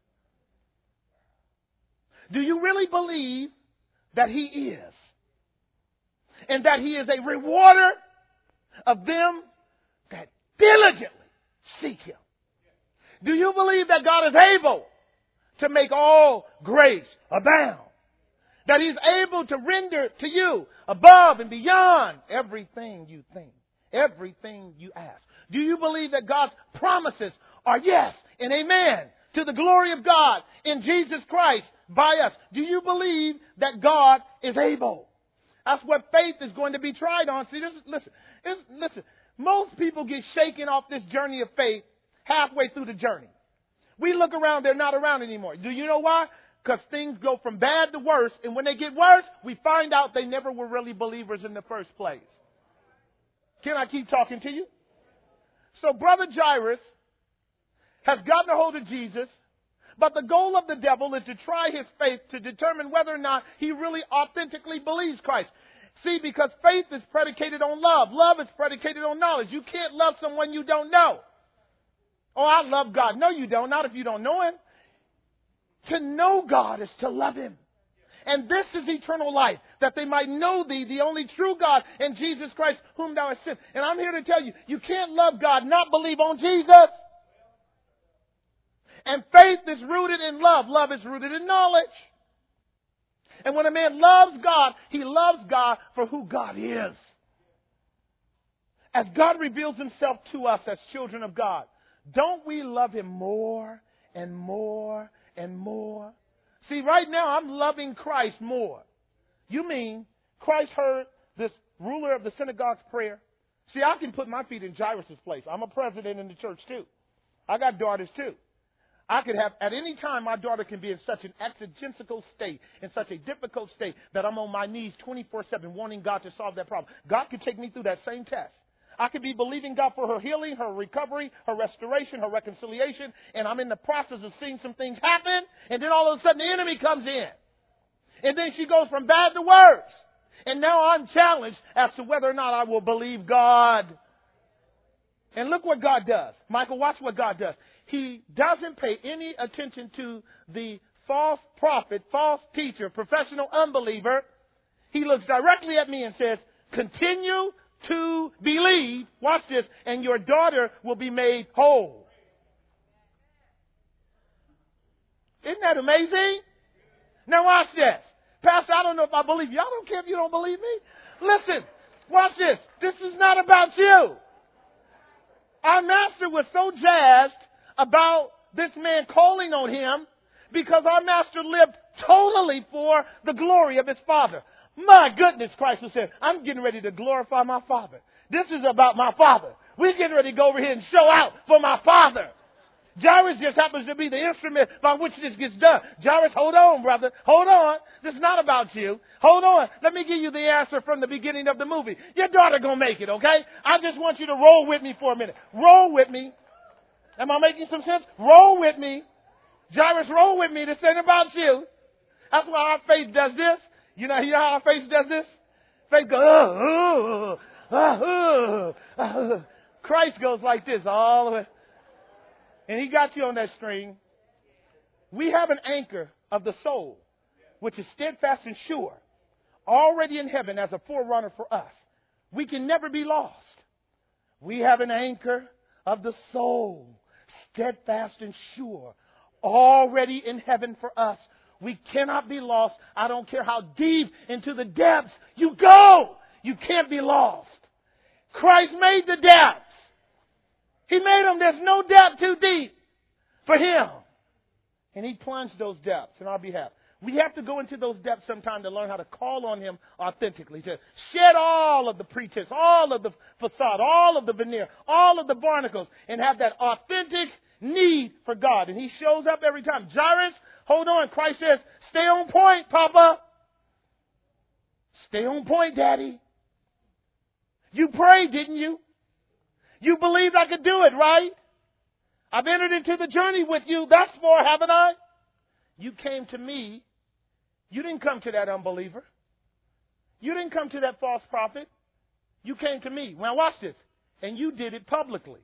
Do you really believe that he is? And that he is a rewarder of them that diligently seek him? Do you believe that God is able to make all grace abound? That he's able to render to you above and beyond everything you think, everything you ask. Do you believe that God's promises are yes and amen to the glory of God in Jesus Christ by us? Do you believe that God is able? That's what faith is going to be tried on. See, this is, listen, this, listen, most people get shaken off this journey of faith halfway through the journey. We look around, they're not around anymore. Do you know why? Because things go from bad to worse, and when they get worse, we find out they never were really believers in the first place. Can I keep talking to you? So Brother Jairus has gotten a hold of Jesus, but the goal of the devil is to try his faith to determine whether or not he really authentically believes Christ. See, because faith is predicated on love. Love is predicated on knowledge. You can't love someone you don't know. Oh, I love God. No, you don't. Not if you don't know him. To know God is to love him. And this is eternal life, that they might know thee, the only true God, and Jesus Christ, whom thou hast sent. And I'm here to tell you, you can't love God, not believe on Jesus. And faith is rooted in love. Love is rooted in knowledge. And when a man loves God, he loves God for who God is. As God reveals himself to us as children of God, don't we love him more and more and more? See, right now I'm loving Christ more. You mean Christ heard this ruler of the synagogue's prayer? See, I can put my feet in Jairus' place. I'm a president in the church too. I got daughters too. I could have, at any time, my daughter can be in such an exigensical state, in such a difficult state, that I'm on my knees twenty-four seven wanting God to solve that problem. God could take me through that same test. I could be believing God for her healing, her recovery, her restoration, her reconciliation, and I'm in the process of seeing some things happen, and then all of a sudden the enemy comes in. And then she goes from bad to worse. And now I'm challenged as to whether or not I will believe God. And look what God does. Michael, watch what God does. He doesn't pay any attention to the false prophet, false teacher, professional unbeliever. He looks directly at me and says, continue to believe, watch this, and your daughter will be made whole. Isn't that amazing? Now watch this. Pastor, I don't know if I believe you. I don't care if you don't believe me. Listen, Watch this. This is not about you. Our master was so jazzed about this man calling on him because our master lived totally for the glory of his Father. My goodness, Christ was saying, I'm getting ready to glorify my Father. This is about my Father. We're getting ready to go over here and show out for my Father. Jairus just happens to be the instrument by which this gets done. Jairus, hold on, brother. Hold on. This is not about you. Hold on. Let me give you the answer from the beginning of the movie. Your daughter gonna make it, okay? I just want you to roll with me for a minute. Roll with me. Am I making some sense? Roll with me. Jairus, roll with me. This ain't about you. That's why our faith does this. You know, you know how our faith does this? Faith goes, uh, uh, uh, uh, uh. Christ goes like this all the way. And he got you on that string. We have an anchor of the soul, which is steadfast and sure, already in heaven as a forerunner for us. We can never be lost. We have an anchor of the soul, steadfast and sure, already in heaven for us. We cannot be lost. I don't care how deep into the depths you go. You can't be lost. Christ made the depths. He made them. There's no depth too deep for him. And he plunged those depths in our behalf. We have to go into those depths sometime to learn how to call on him authentically, to shed all of the pretense, all of the facade, all of the veneer, all of the barnacles, and have that authentic need for God. And he shows up every time. Jairus, hold on. Christ says, stay on point, Papa. Stay on point, Daddy. You prayed, didn't you? You believed I could do it, right? I've entered into the journey with you thus far, haven't I? You came to me. You didn't come to that unbeliever. You didn't come to that false prophet. You came to me. Now watch this. And you did it publicly.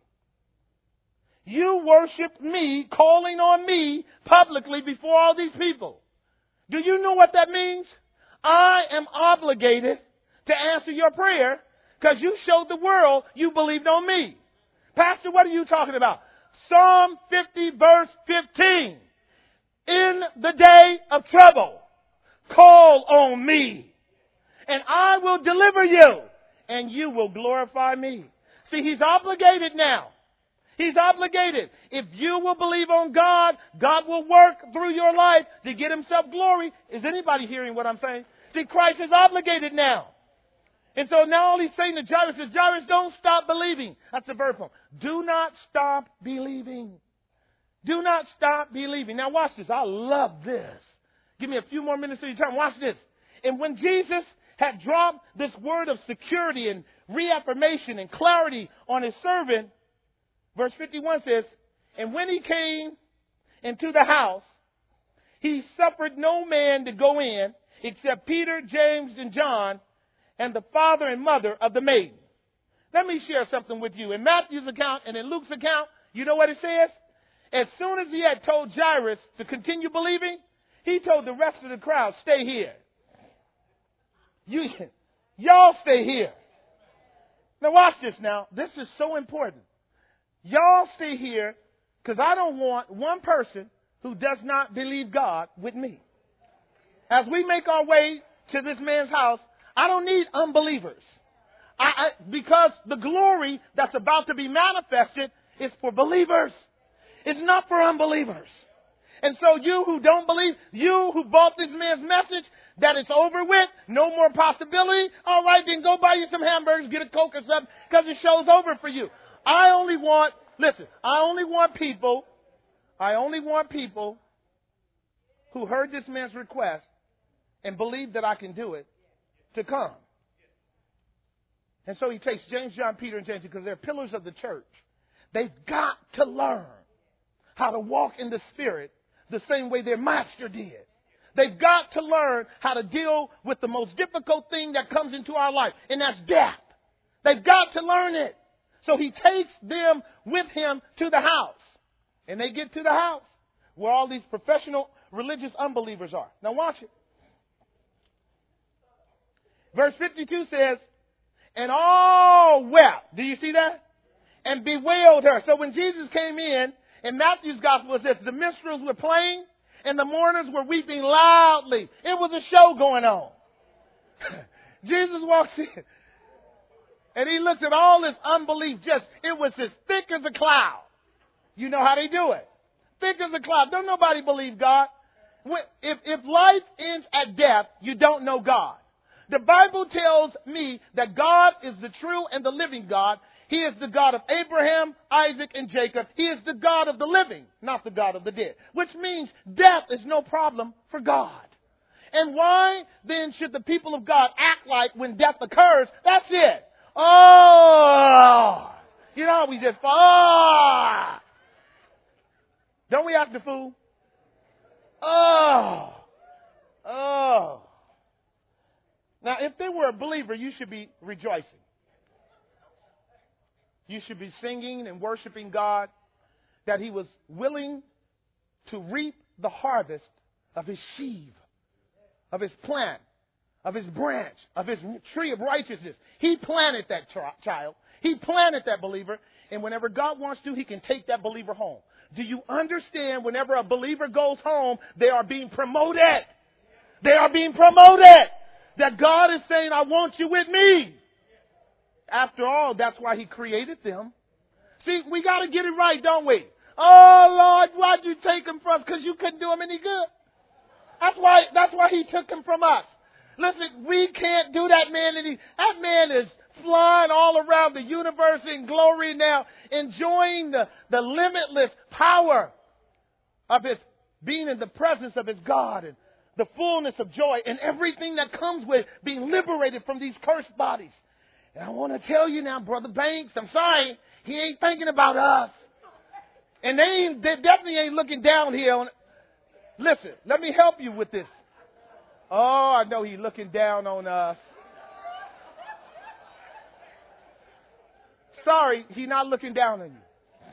You worshiped me, calling on me publicly before all these people. Do you know what that means? I am obligated to answer your prayer because you showed the world you believed on me. Pastor, what are you talking about? Psalm fifty, verse fifteen. In the day of trouble, call on me, and I will deliver you, and you will glorify me. See, he's obligated now. He's obligated. If you will believe on God, God will work through your life to get himself glory. Is anybody hearing what I'm saying? See, Christ is obligated now. And so now all he's saying to Jairus is, Jairus, don't stop believing. That's the verb form. Do not stop believing. Do not stop believing. Now watch this. I love this. Give me a few more minutes of your time. Watch this. And when Jesus had dropped this word of security and reaffirmation and clarity on his servant, verse fifty-one says, and when he came into the house, he suffered no man to go in except Peter, James, and John, and the father and mother of the maiden. Let me share something with you. In Matthew's account and in Luke's account, you know what it says? As soon as he had told Jairus to continue believing, he told the rest of the crowd, stay here. You, y'all stay here. Now watch this now. This is so important. Y'all stay here because I don't want one person who does not believe God with me. As we make our way to this man's house, I don't need unbelievers. I, I, because the glory that's about to be manifested is for believers. It's not for unbelievers. And so you who don't believe, you who bought this man's message that it's over with, no more possibility, all right, then go buy you some hamburgers, get a Coke or something, because the show's over for you. I only want, listen, I only want people, I only want people who heard this man's request and believe that I can do it to come. And so he takes James, John, Peter, and James because they're pillars of the church. They've got to learn how to walk in the Spirit the same way their master did. They've got to learn how to deal with the most difficult thing that comes into our life, and that's death. They've got to learn it. So he takes them with him to the house. And they get to the house where all these professional religious unbelievers are. Now watch it. Verse fifty-two says, and all wept. Do you see that? And bewailed her. So when Jesus came in, in Matthew's gospel it says the minstrels were playing and the mourners were weeping loudly. It was a show going on. Jesus walks in. And he looked at all this unbelief. Just, it was as thick as a cloud. You know how they do it. Thick as a cloud. Don't nobody believe God. If, if life ends at death, you don't know God. The Bible tells me that God is the true and the living God. He is the God of Abraham, Isaac, and Jacob. He is the God of the living, not the God of the dead. Which means death is no problem for God. And why then should the people of God act like when death occurs, that's it? Oh! You know, we just, oh! Don't we act the fool? Oh! Oh! Now, if they were a believer, you should be rejoicing. You should be singing and worshiping God that he was willing to reap the harvest of his sheaf, of his plant, of his branch, of his tree of righteousness. He planted that child. He planted that believer. And whenever God wants to, he can take that believer home. Do you understand whenever a believer goes home, they are being promoted? They are being promoted. That God is saying, I want you with me. After all, that's why he created them. See, we got to get it right, don't we? Oh, Lord, why'd you take them from us? Because you couldn't do them any good. That's why, that's why he took them from us. Listen, we can't do that man any. That man is flying all around the universe in glory now, enjoying the, the limitless power of his being in the presence of his God and the fullness of joy and everything that comes with being liberated from these cursed bodies. And I want to tell you now, Brother Banks, I'm sorry, he ain't thinking about us. And they, ain't, they definitely ain't looking down here on. Listen, let me help you with this. Oh, I know he's looking down on us. Sorry, he's not looking down on you.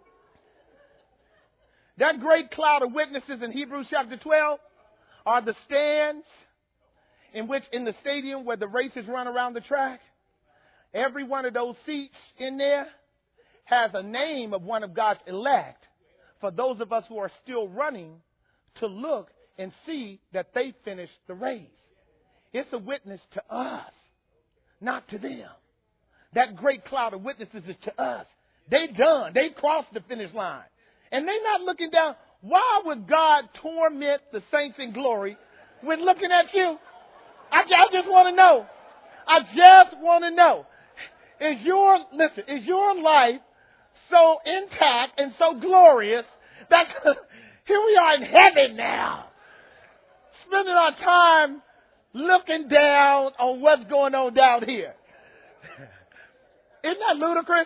That great cloud of witnesses in Hebrews chapter twelve are the stands in which in the stadium where the races run around the track, every one of those seats in there has a name of one of God's elect for those of us who are still running to look and see that they finished the race. It's a witness to us, not to them. That great cloud of witnesses is to us. They done. They crossed the finish line. And they're not looking down. Why would God torment the saints in glory when looking at you? I, I just want to know. I just want to know. Is your, listen, is your life so intact and so glorious that here we are in heaven now, spending our time looking down on what's going on down here? Isn't that ludicrous?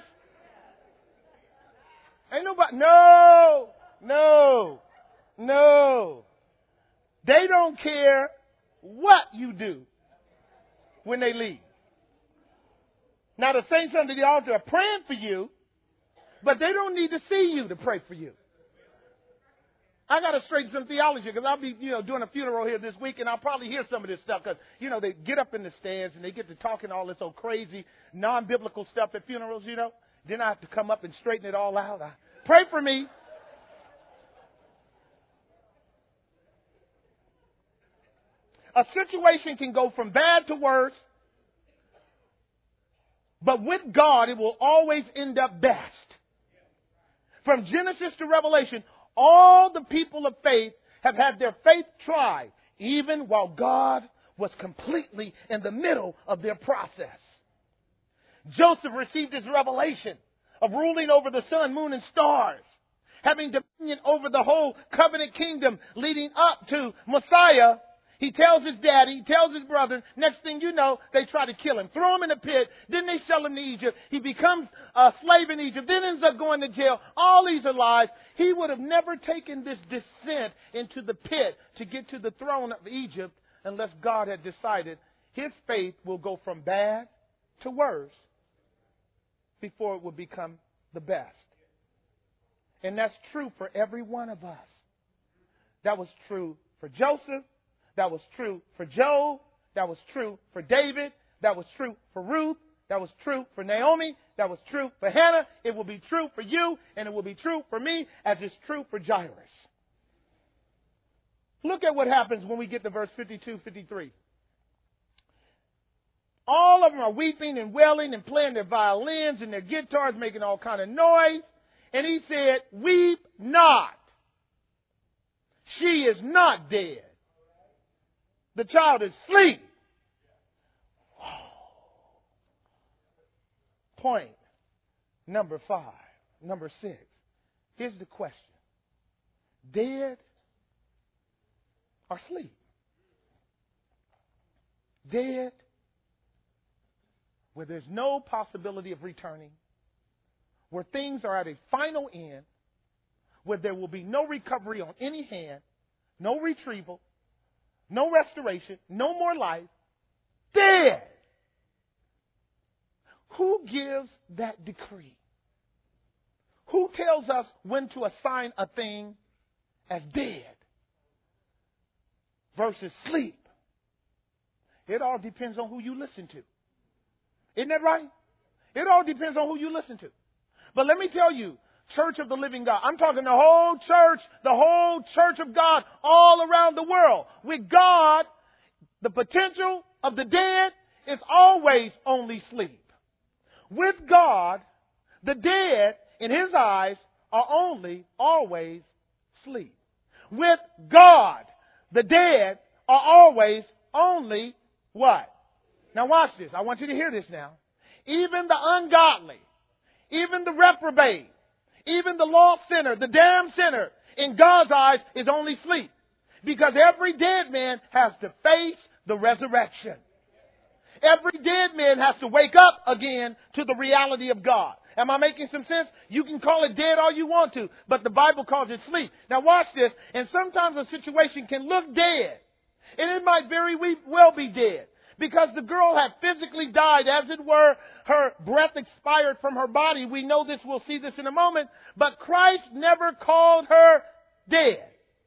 Ain't nobody, no, no, no. They don't care what you do when they leave. Now, the saints under the altar are praying for you, but they don't need to see you to pray for you. I got to straighten some theology because I'll be, you know, doing a funeral here this week, and I'll probably hear some of this stuff because, you know, they get up in the stands and they get to talking all this old crazy, non-biblical stuff at funerals, you know. Then I have to come up and straighten it all out. I, pray for me. A situation can go from bad to worse, but with God, it will always end up best. From Genesis to Revelation, all the people of faith have had their faith tried, even while God was completely in the middle of their process. Joseph received his revelation of ruling over the sun, moon, and stars, having dominion over the whole covenant kingdom leading up to Messiah. He tells his daddy, he tells his brother, next thing you know, they try to kill him, throw him in a pit, then they sell him to Egypt. He becomes a slave in Egypt, then ends up going to jail. All these are lies. He would have never taken this descent into the pit to get to the throne of Egypt unless God had decided his faith will go from bad to worse before it will become the best. And that's true for every one of us. That was true for Joseph. That was true for Job. That was true for David. That was true for Ruth. That was true for Naomi. That was true for Hannah. It will be true for you, and it will be true for me, as it's true for Jairus. Look at what happens when we get to verse fifty-two, fifty-three. All of them are weeping and wailing and playing their violins and their guitars, making all kind of noise. And he said, weep not. She is not dead. The child is asleep. Point number five. Number six. Here's the question. Dead or asleep? Dead, where there's no possibility of returning, where things are at a final end, where there will be no recovery on any hand, no retrieval, no restoration, no more life. Dead. Who gives that decree? Who tells us when to assign a thing as dead versus sleep? It all depends on who you listen to. Isn't that right? It all depends on who you listen to. But let me tell you, Church of the Living God, I'm talking the whole church, the whole church of God all around the world. With God, the potential of the dead is always only sleep. With God, the dead, in his eyes, are only always sleep. With God, the dead are always only what? Now watch this. I want you to hear this now. Even the ungodly, even the reprobate, even the lost sinner, the damned sinner, in God's eyes is only sleep. Because every dead man has to face the resurrection. Every dead man has to wake up again to the reality of God. Am I making some sense? You can call it dead all you want to, but the Bible calls it sleep. Now watch this. And sometimes a situation can look dead. And it might very well be dead. Because the girl had physically died, as it were, her breath expired from her body. We know this, we'll see this in a moment. But Christ never called her dead.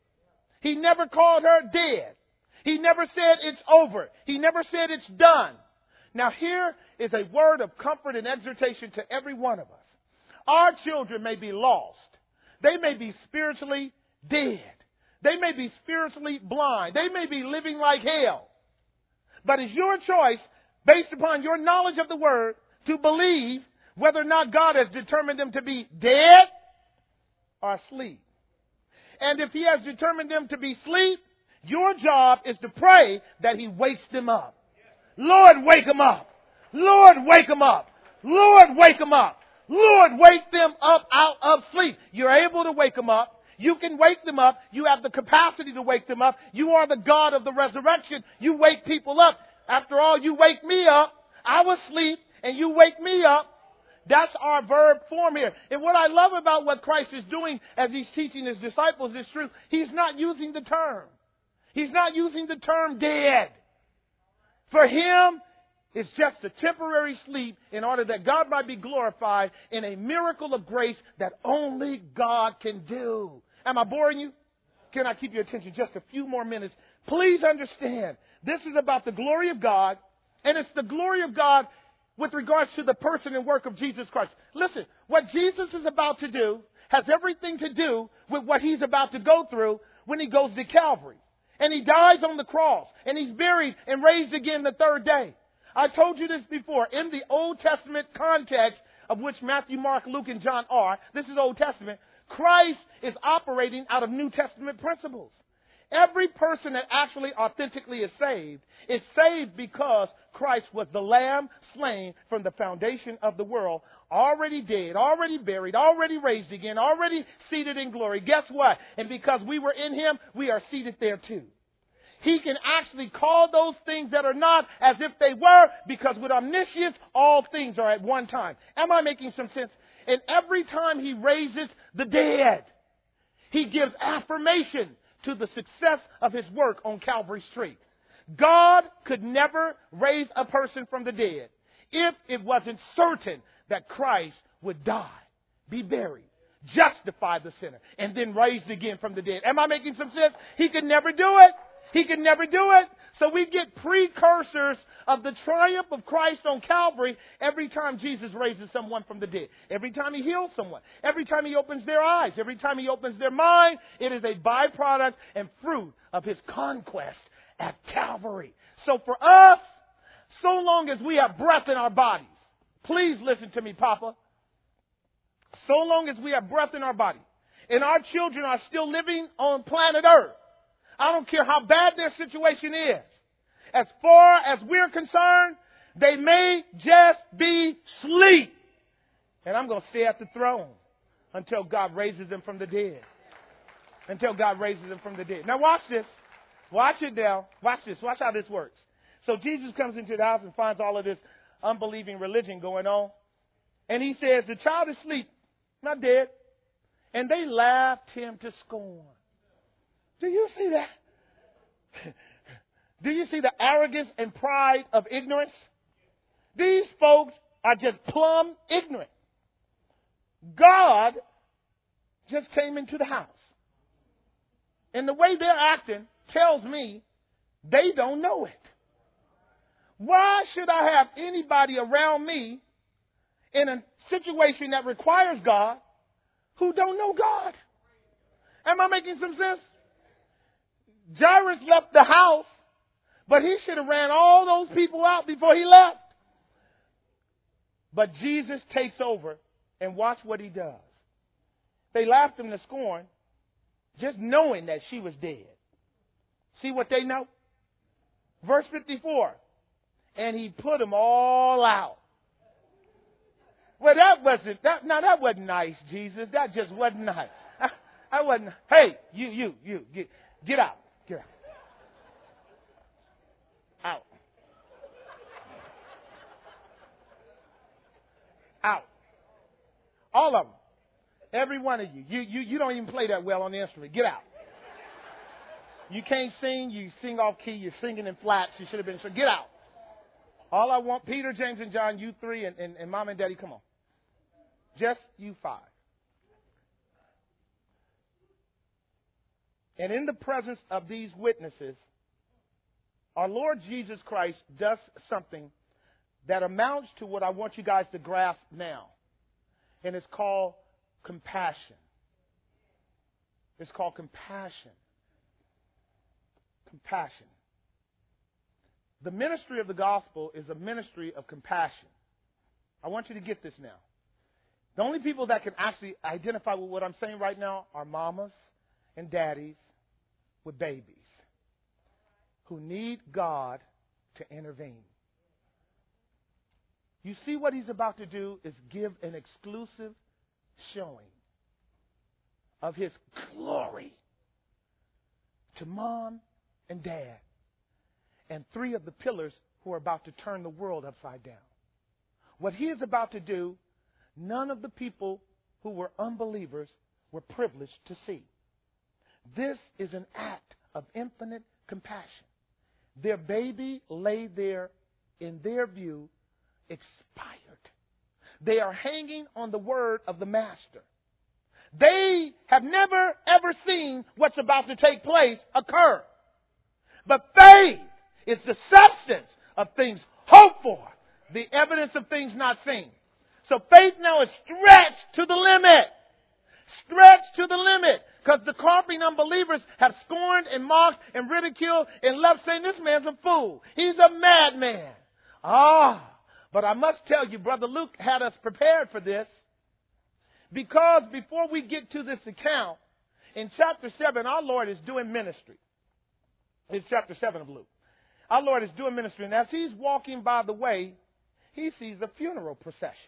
He never called her dead. He never said it's over. He never said it's done. Now here is a word of comfort and exhortation to every one of us. Our children may be lost. They may be spiritually dead. They may be spiritually blind. They may be living like hell. But it's your choice, based upon your knowledge of the word, to believe whether or not God has determined them to be dead or asleep. And if he has determined them to be asleep, your job is to pray that he wakes them up. Lord, wake them up. Lord, wake them up. Lord, wake them up. Lord, wake them up out of sleep. You're able to wake them up. You can wake them up. You have the capacity to wake them up. You are the God of the resurrection. You wake people up. After all, you wake me up. I was asleep and you wake me up. That's our verb form here. And what I love about what Christ is doing as he's teaching his disciples is true. He's not using the term. He's not using the term dead. For him, it's just a temporary sleep in order that God might be glorified in a miracle of grace that only God can do. Am I boring you? Can I keep your attention just a few more minutes? Please understand, this is about the glory of God, and it's the glory of God with regards to the person and work of Jesus Christ. Listen, what Jesus is about to do has everything to do with what he's about to go through when he goes to Calvary. And he dies on the cross, and he's buried and raised again the third day. I told you this before. In the Old Testament context, of which Matthew, Mark, Luke, and John are, this is Old Testament, Christ is operating out of New Testament principles. Every person that actually authentically is saved is saved because Christ was the lamb slain from the foundation of the world, already dead, already buried, already raised again, already seated in glory. Guess what? And because we were in him, we are seated there too. He can actually call those things that are not as if they were, because with omniscience, all things are at one time. Am I making some sense? And every time he raises the dead, he gives affirmation to the success of his work on Calvary Street. God could never raise a person from the dead if it wasn't certain that Christ would die, be buried, justify the sinner, and then raised again from the dead. Am I making some sense? He could never do it. He could never do it. So we get precursors of the triumph of Christ on Calvary every time Jesus raises someone from the dead. Every time he heals someone. Every time he opens their eyes. Every time he opens their mind. It is a byproduct and fruit of his conquest at Calvary. So for us, So long as we have breath in our bodies. Please listen to me, Papa. So long as we have breath in our body and our children are still living on planet Earth, I don't care how bad their situation is. As far as we're concerned, they may just be asleep. And I'm going to stay at the throne until God raises them from the dead. Until God raises them from the dead. Now watch this. Watch it now. Watch this. Watch how this works. So Jesus comes into the house and finds all of this unbelieving religion going on. And he says, the child is asleep, not dead. And they laughed him to scorn. Do you see that? Do you see the arrogance and pride of ignorance? These folks are just plumb ignorant. God just came into the house. And the way they're acting tells me they don't know it. Why should I have anybody around me in a situation that requires God who don't know God? Am I making some sense? Jairus left the house, but he should have ran all those people out before he left. But Jesus takes over, and watch what he does. They laughed him to scorn, just knowing that she was dead. See what they know? Verse fifty-four. And he put them all out. Well, that wasn't, that, now that wasn't nice, Jesus. That just wasn't nice. I, I wasn't, hey, you, you, you, get, get out. Get out. Out. Out. All of them. Every one of you. You, you. you don't even play that well on the instrument. Get out. You can't sing. You sing off key. You're singing in flats. You should have been. So get out. All I want, Peter, James, and John, you three, and, and, and Mom and Daddy, come on. Just you five. And in the presence of these witnesses, our Lord Jesus Christ does something that amounts to what I want you guys to grasp now. And it's called compassion. It's called compassion. Compassion. The ministry of the gospel is a ministry of compassion. I want you to get this now. The only people that can actually identify with what I'm saying right now are mamas and daddies with babies who need God to intervene. You see what he's about to do is give an exclusive showing of his glory to mom and dad and three of the pillars who are about to turn the world upside down. What he is about to do, none of the people who were unbelievers were privileged to see. This is an act of infinite compassion. Their baby lay there, in their view, expired. They are hanging on the word of the master. They have never, ever seen what's about to take place occur. But faith is the substance of things hoped for, the evidence of things not seen. So faith now is stretched to the limit. Stretched to the limit. Because the carping unbelievers have scorned and mocked and ridiculed and left saying, this man's a fool. He's a madman. Ah, but I must tell you, Brother Luke had us prepared for this. Because before we get to this account, in chapter seven, our Lord is doing ministry. It's chapter seven of Luke. Our Lord is doing ministry. And as he's walking by the way, he sees a funeral procession.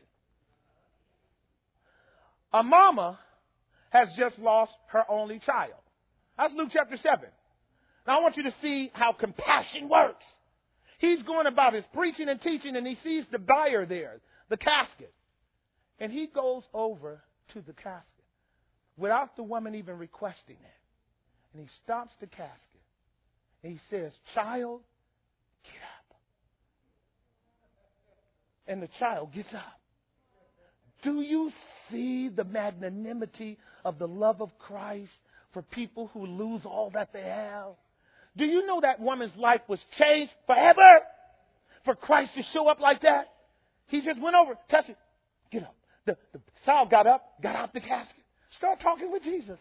A mama has just lost her only child. That's Luke chapter seven. Now I want you to see how compassion works. He's going about his preaching and teaching, and he sees the bier there, the casket. And he goes over to the casket without the woman even requesting it. And he stops the casket. And he says, child, get up. And the child gets up. Do you see the magnanimity of the love of Christ for people who lose all that they have? Do you know that woman's life was changed forever for Christ to show up like that? He just went over, touched it, get up. The, the child got up, got out the casket, started talking with Jesus.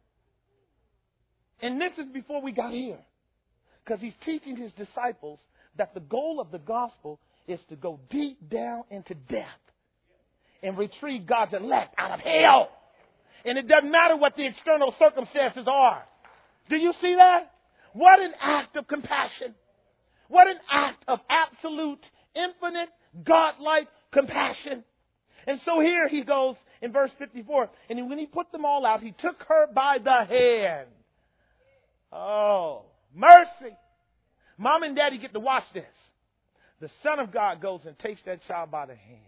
And this is before we got here. Because he's teaching his disciples that the goal of the gospel is to go deep down into death and retrieve God's elect out of hell. And it doesn't matter what the external circumstances are. Do you see that? What an act of compassion. What an act of absolute, infinite, godlike compassion. And so here he goes in verse fifty-four. And when he put them all out, he took her by the hand. Oh, mercy. Mom and Daddy get to watch this. The Son of God goes and takes that child by the hand.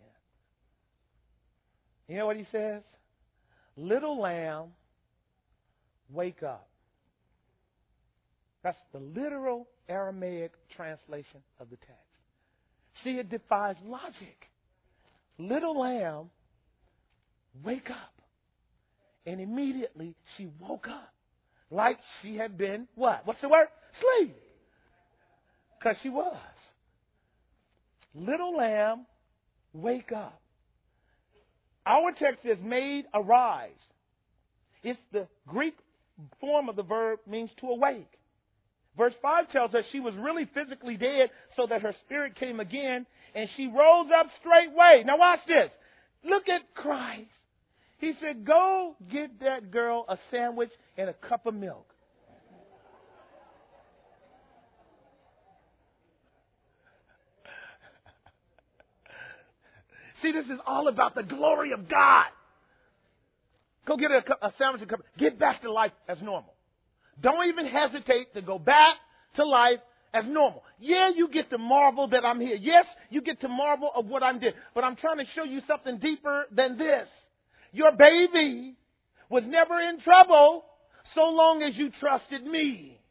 You know what he says? Little lamb, wake up. That's the literal Aramaic translation of the text. See, it defies logic. Little lamb, wake up. And immediately she woke up. Like she had been, what? What's the word? Sleep. Because she was. Little lamb, wake up. Our text says made arise. It's the Greek form of the verb, means to awake. Verse five tells us she was really physically dead so that her spirit came again and she rose up straightway. Now watch this. Look at Christ. He said, go get that girl a sandwich and a cup of milk. See, this is all about the glory of God. Go get a, a sandwich and a cup. Get back to life as normal. Don't even hesitate to go back to life as normal. Yeah, you get to marvel that I'm here. Yes, you get to marvel of what I'm doing. But I'm trying to show you something deeper than this. Your baby was never in trouble so long as you trusted me.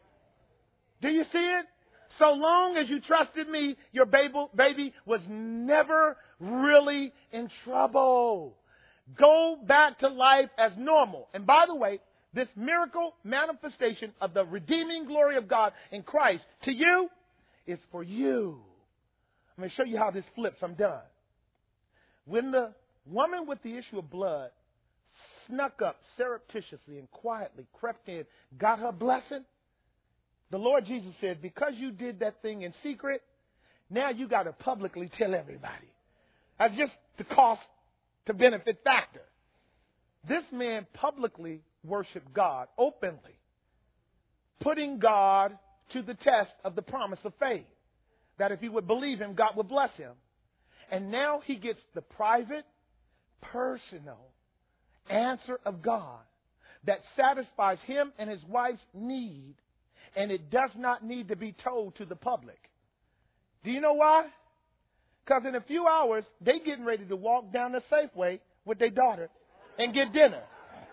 Do you see it? So long as you trusted me, your baby, baby was never really in trouble. Go back to life as normal. And by the way, this miracle manifestation of the redeeming glory of God in Christ to you is for you. I'm going to show you how this flips. I'm done. When the woman with the issue of blood snuck up surreptitiously and quietly crept in, got her blessing, the Lord Jesus said, because you did that thing in secret, now you got to publicly tell everybody. That's just the cost to benefit factor. This man publicly worshiped God openly, putting God to the test of the promise of faith, that if he would believe him, God would bless him. And now he gets the private, personal answer of God that satisfies him and his wife's need, and it does not need to be told to the public. Do you know why? Because in a few hours, they getting ready to walk down the Safeway with their daughter and get dinner.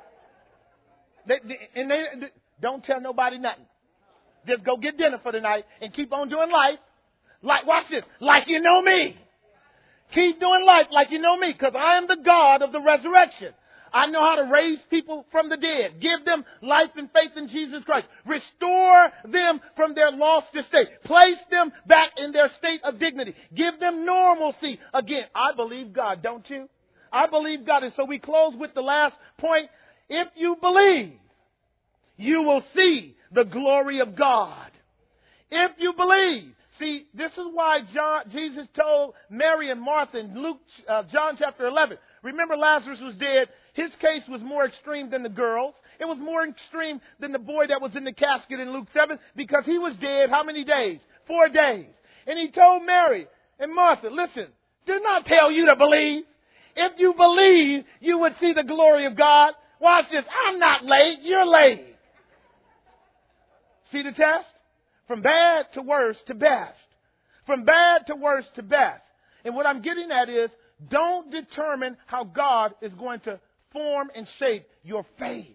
They, they, and they don't tell nobody nothing. Just go get dinner for the night and keep on doing life. Like, watch this, like you know me. Keep doing life like you know me, because I am the God of the resurrection. I know how to raise people from the dead. Give them life and faith in Jesus Christ. Restore them from their lost estate. Place them back in their state of dignity. Give them normalcy. Again, I believe God, don't you? I believe God. And so we close with the last point. If you believe, you will see the glory of God. If you believe. See, this is why John, Jesus told Mary and Martha in Luke, uh, John chapter eleven. Remember, Lazarus was dead. His case was more extreme than the girl's. It was more extreme than the boy that was in the casket in Luke seven, because he was dead how many days? Four days. And he told Mary and Martha, listen, did not tell you to believe. If you believe, you would see the glory of God. Watch this. I'm not late. You're late. See the test? From bad to worse to best. From bad to worse to best. And what I'm getting at is, don't determine how God is going to form and shape your faith.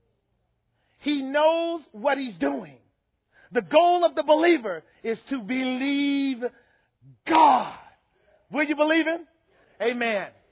He knows what he's doing. The goal of the believer is to believe God. Will you believe him? Amen.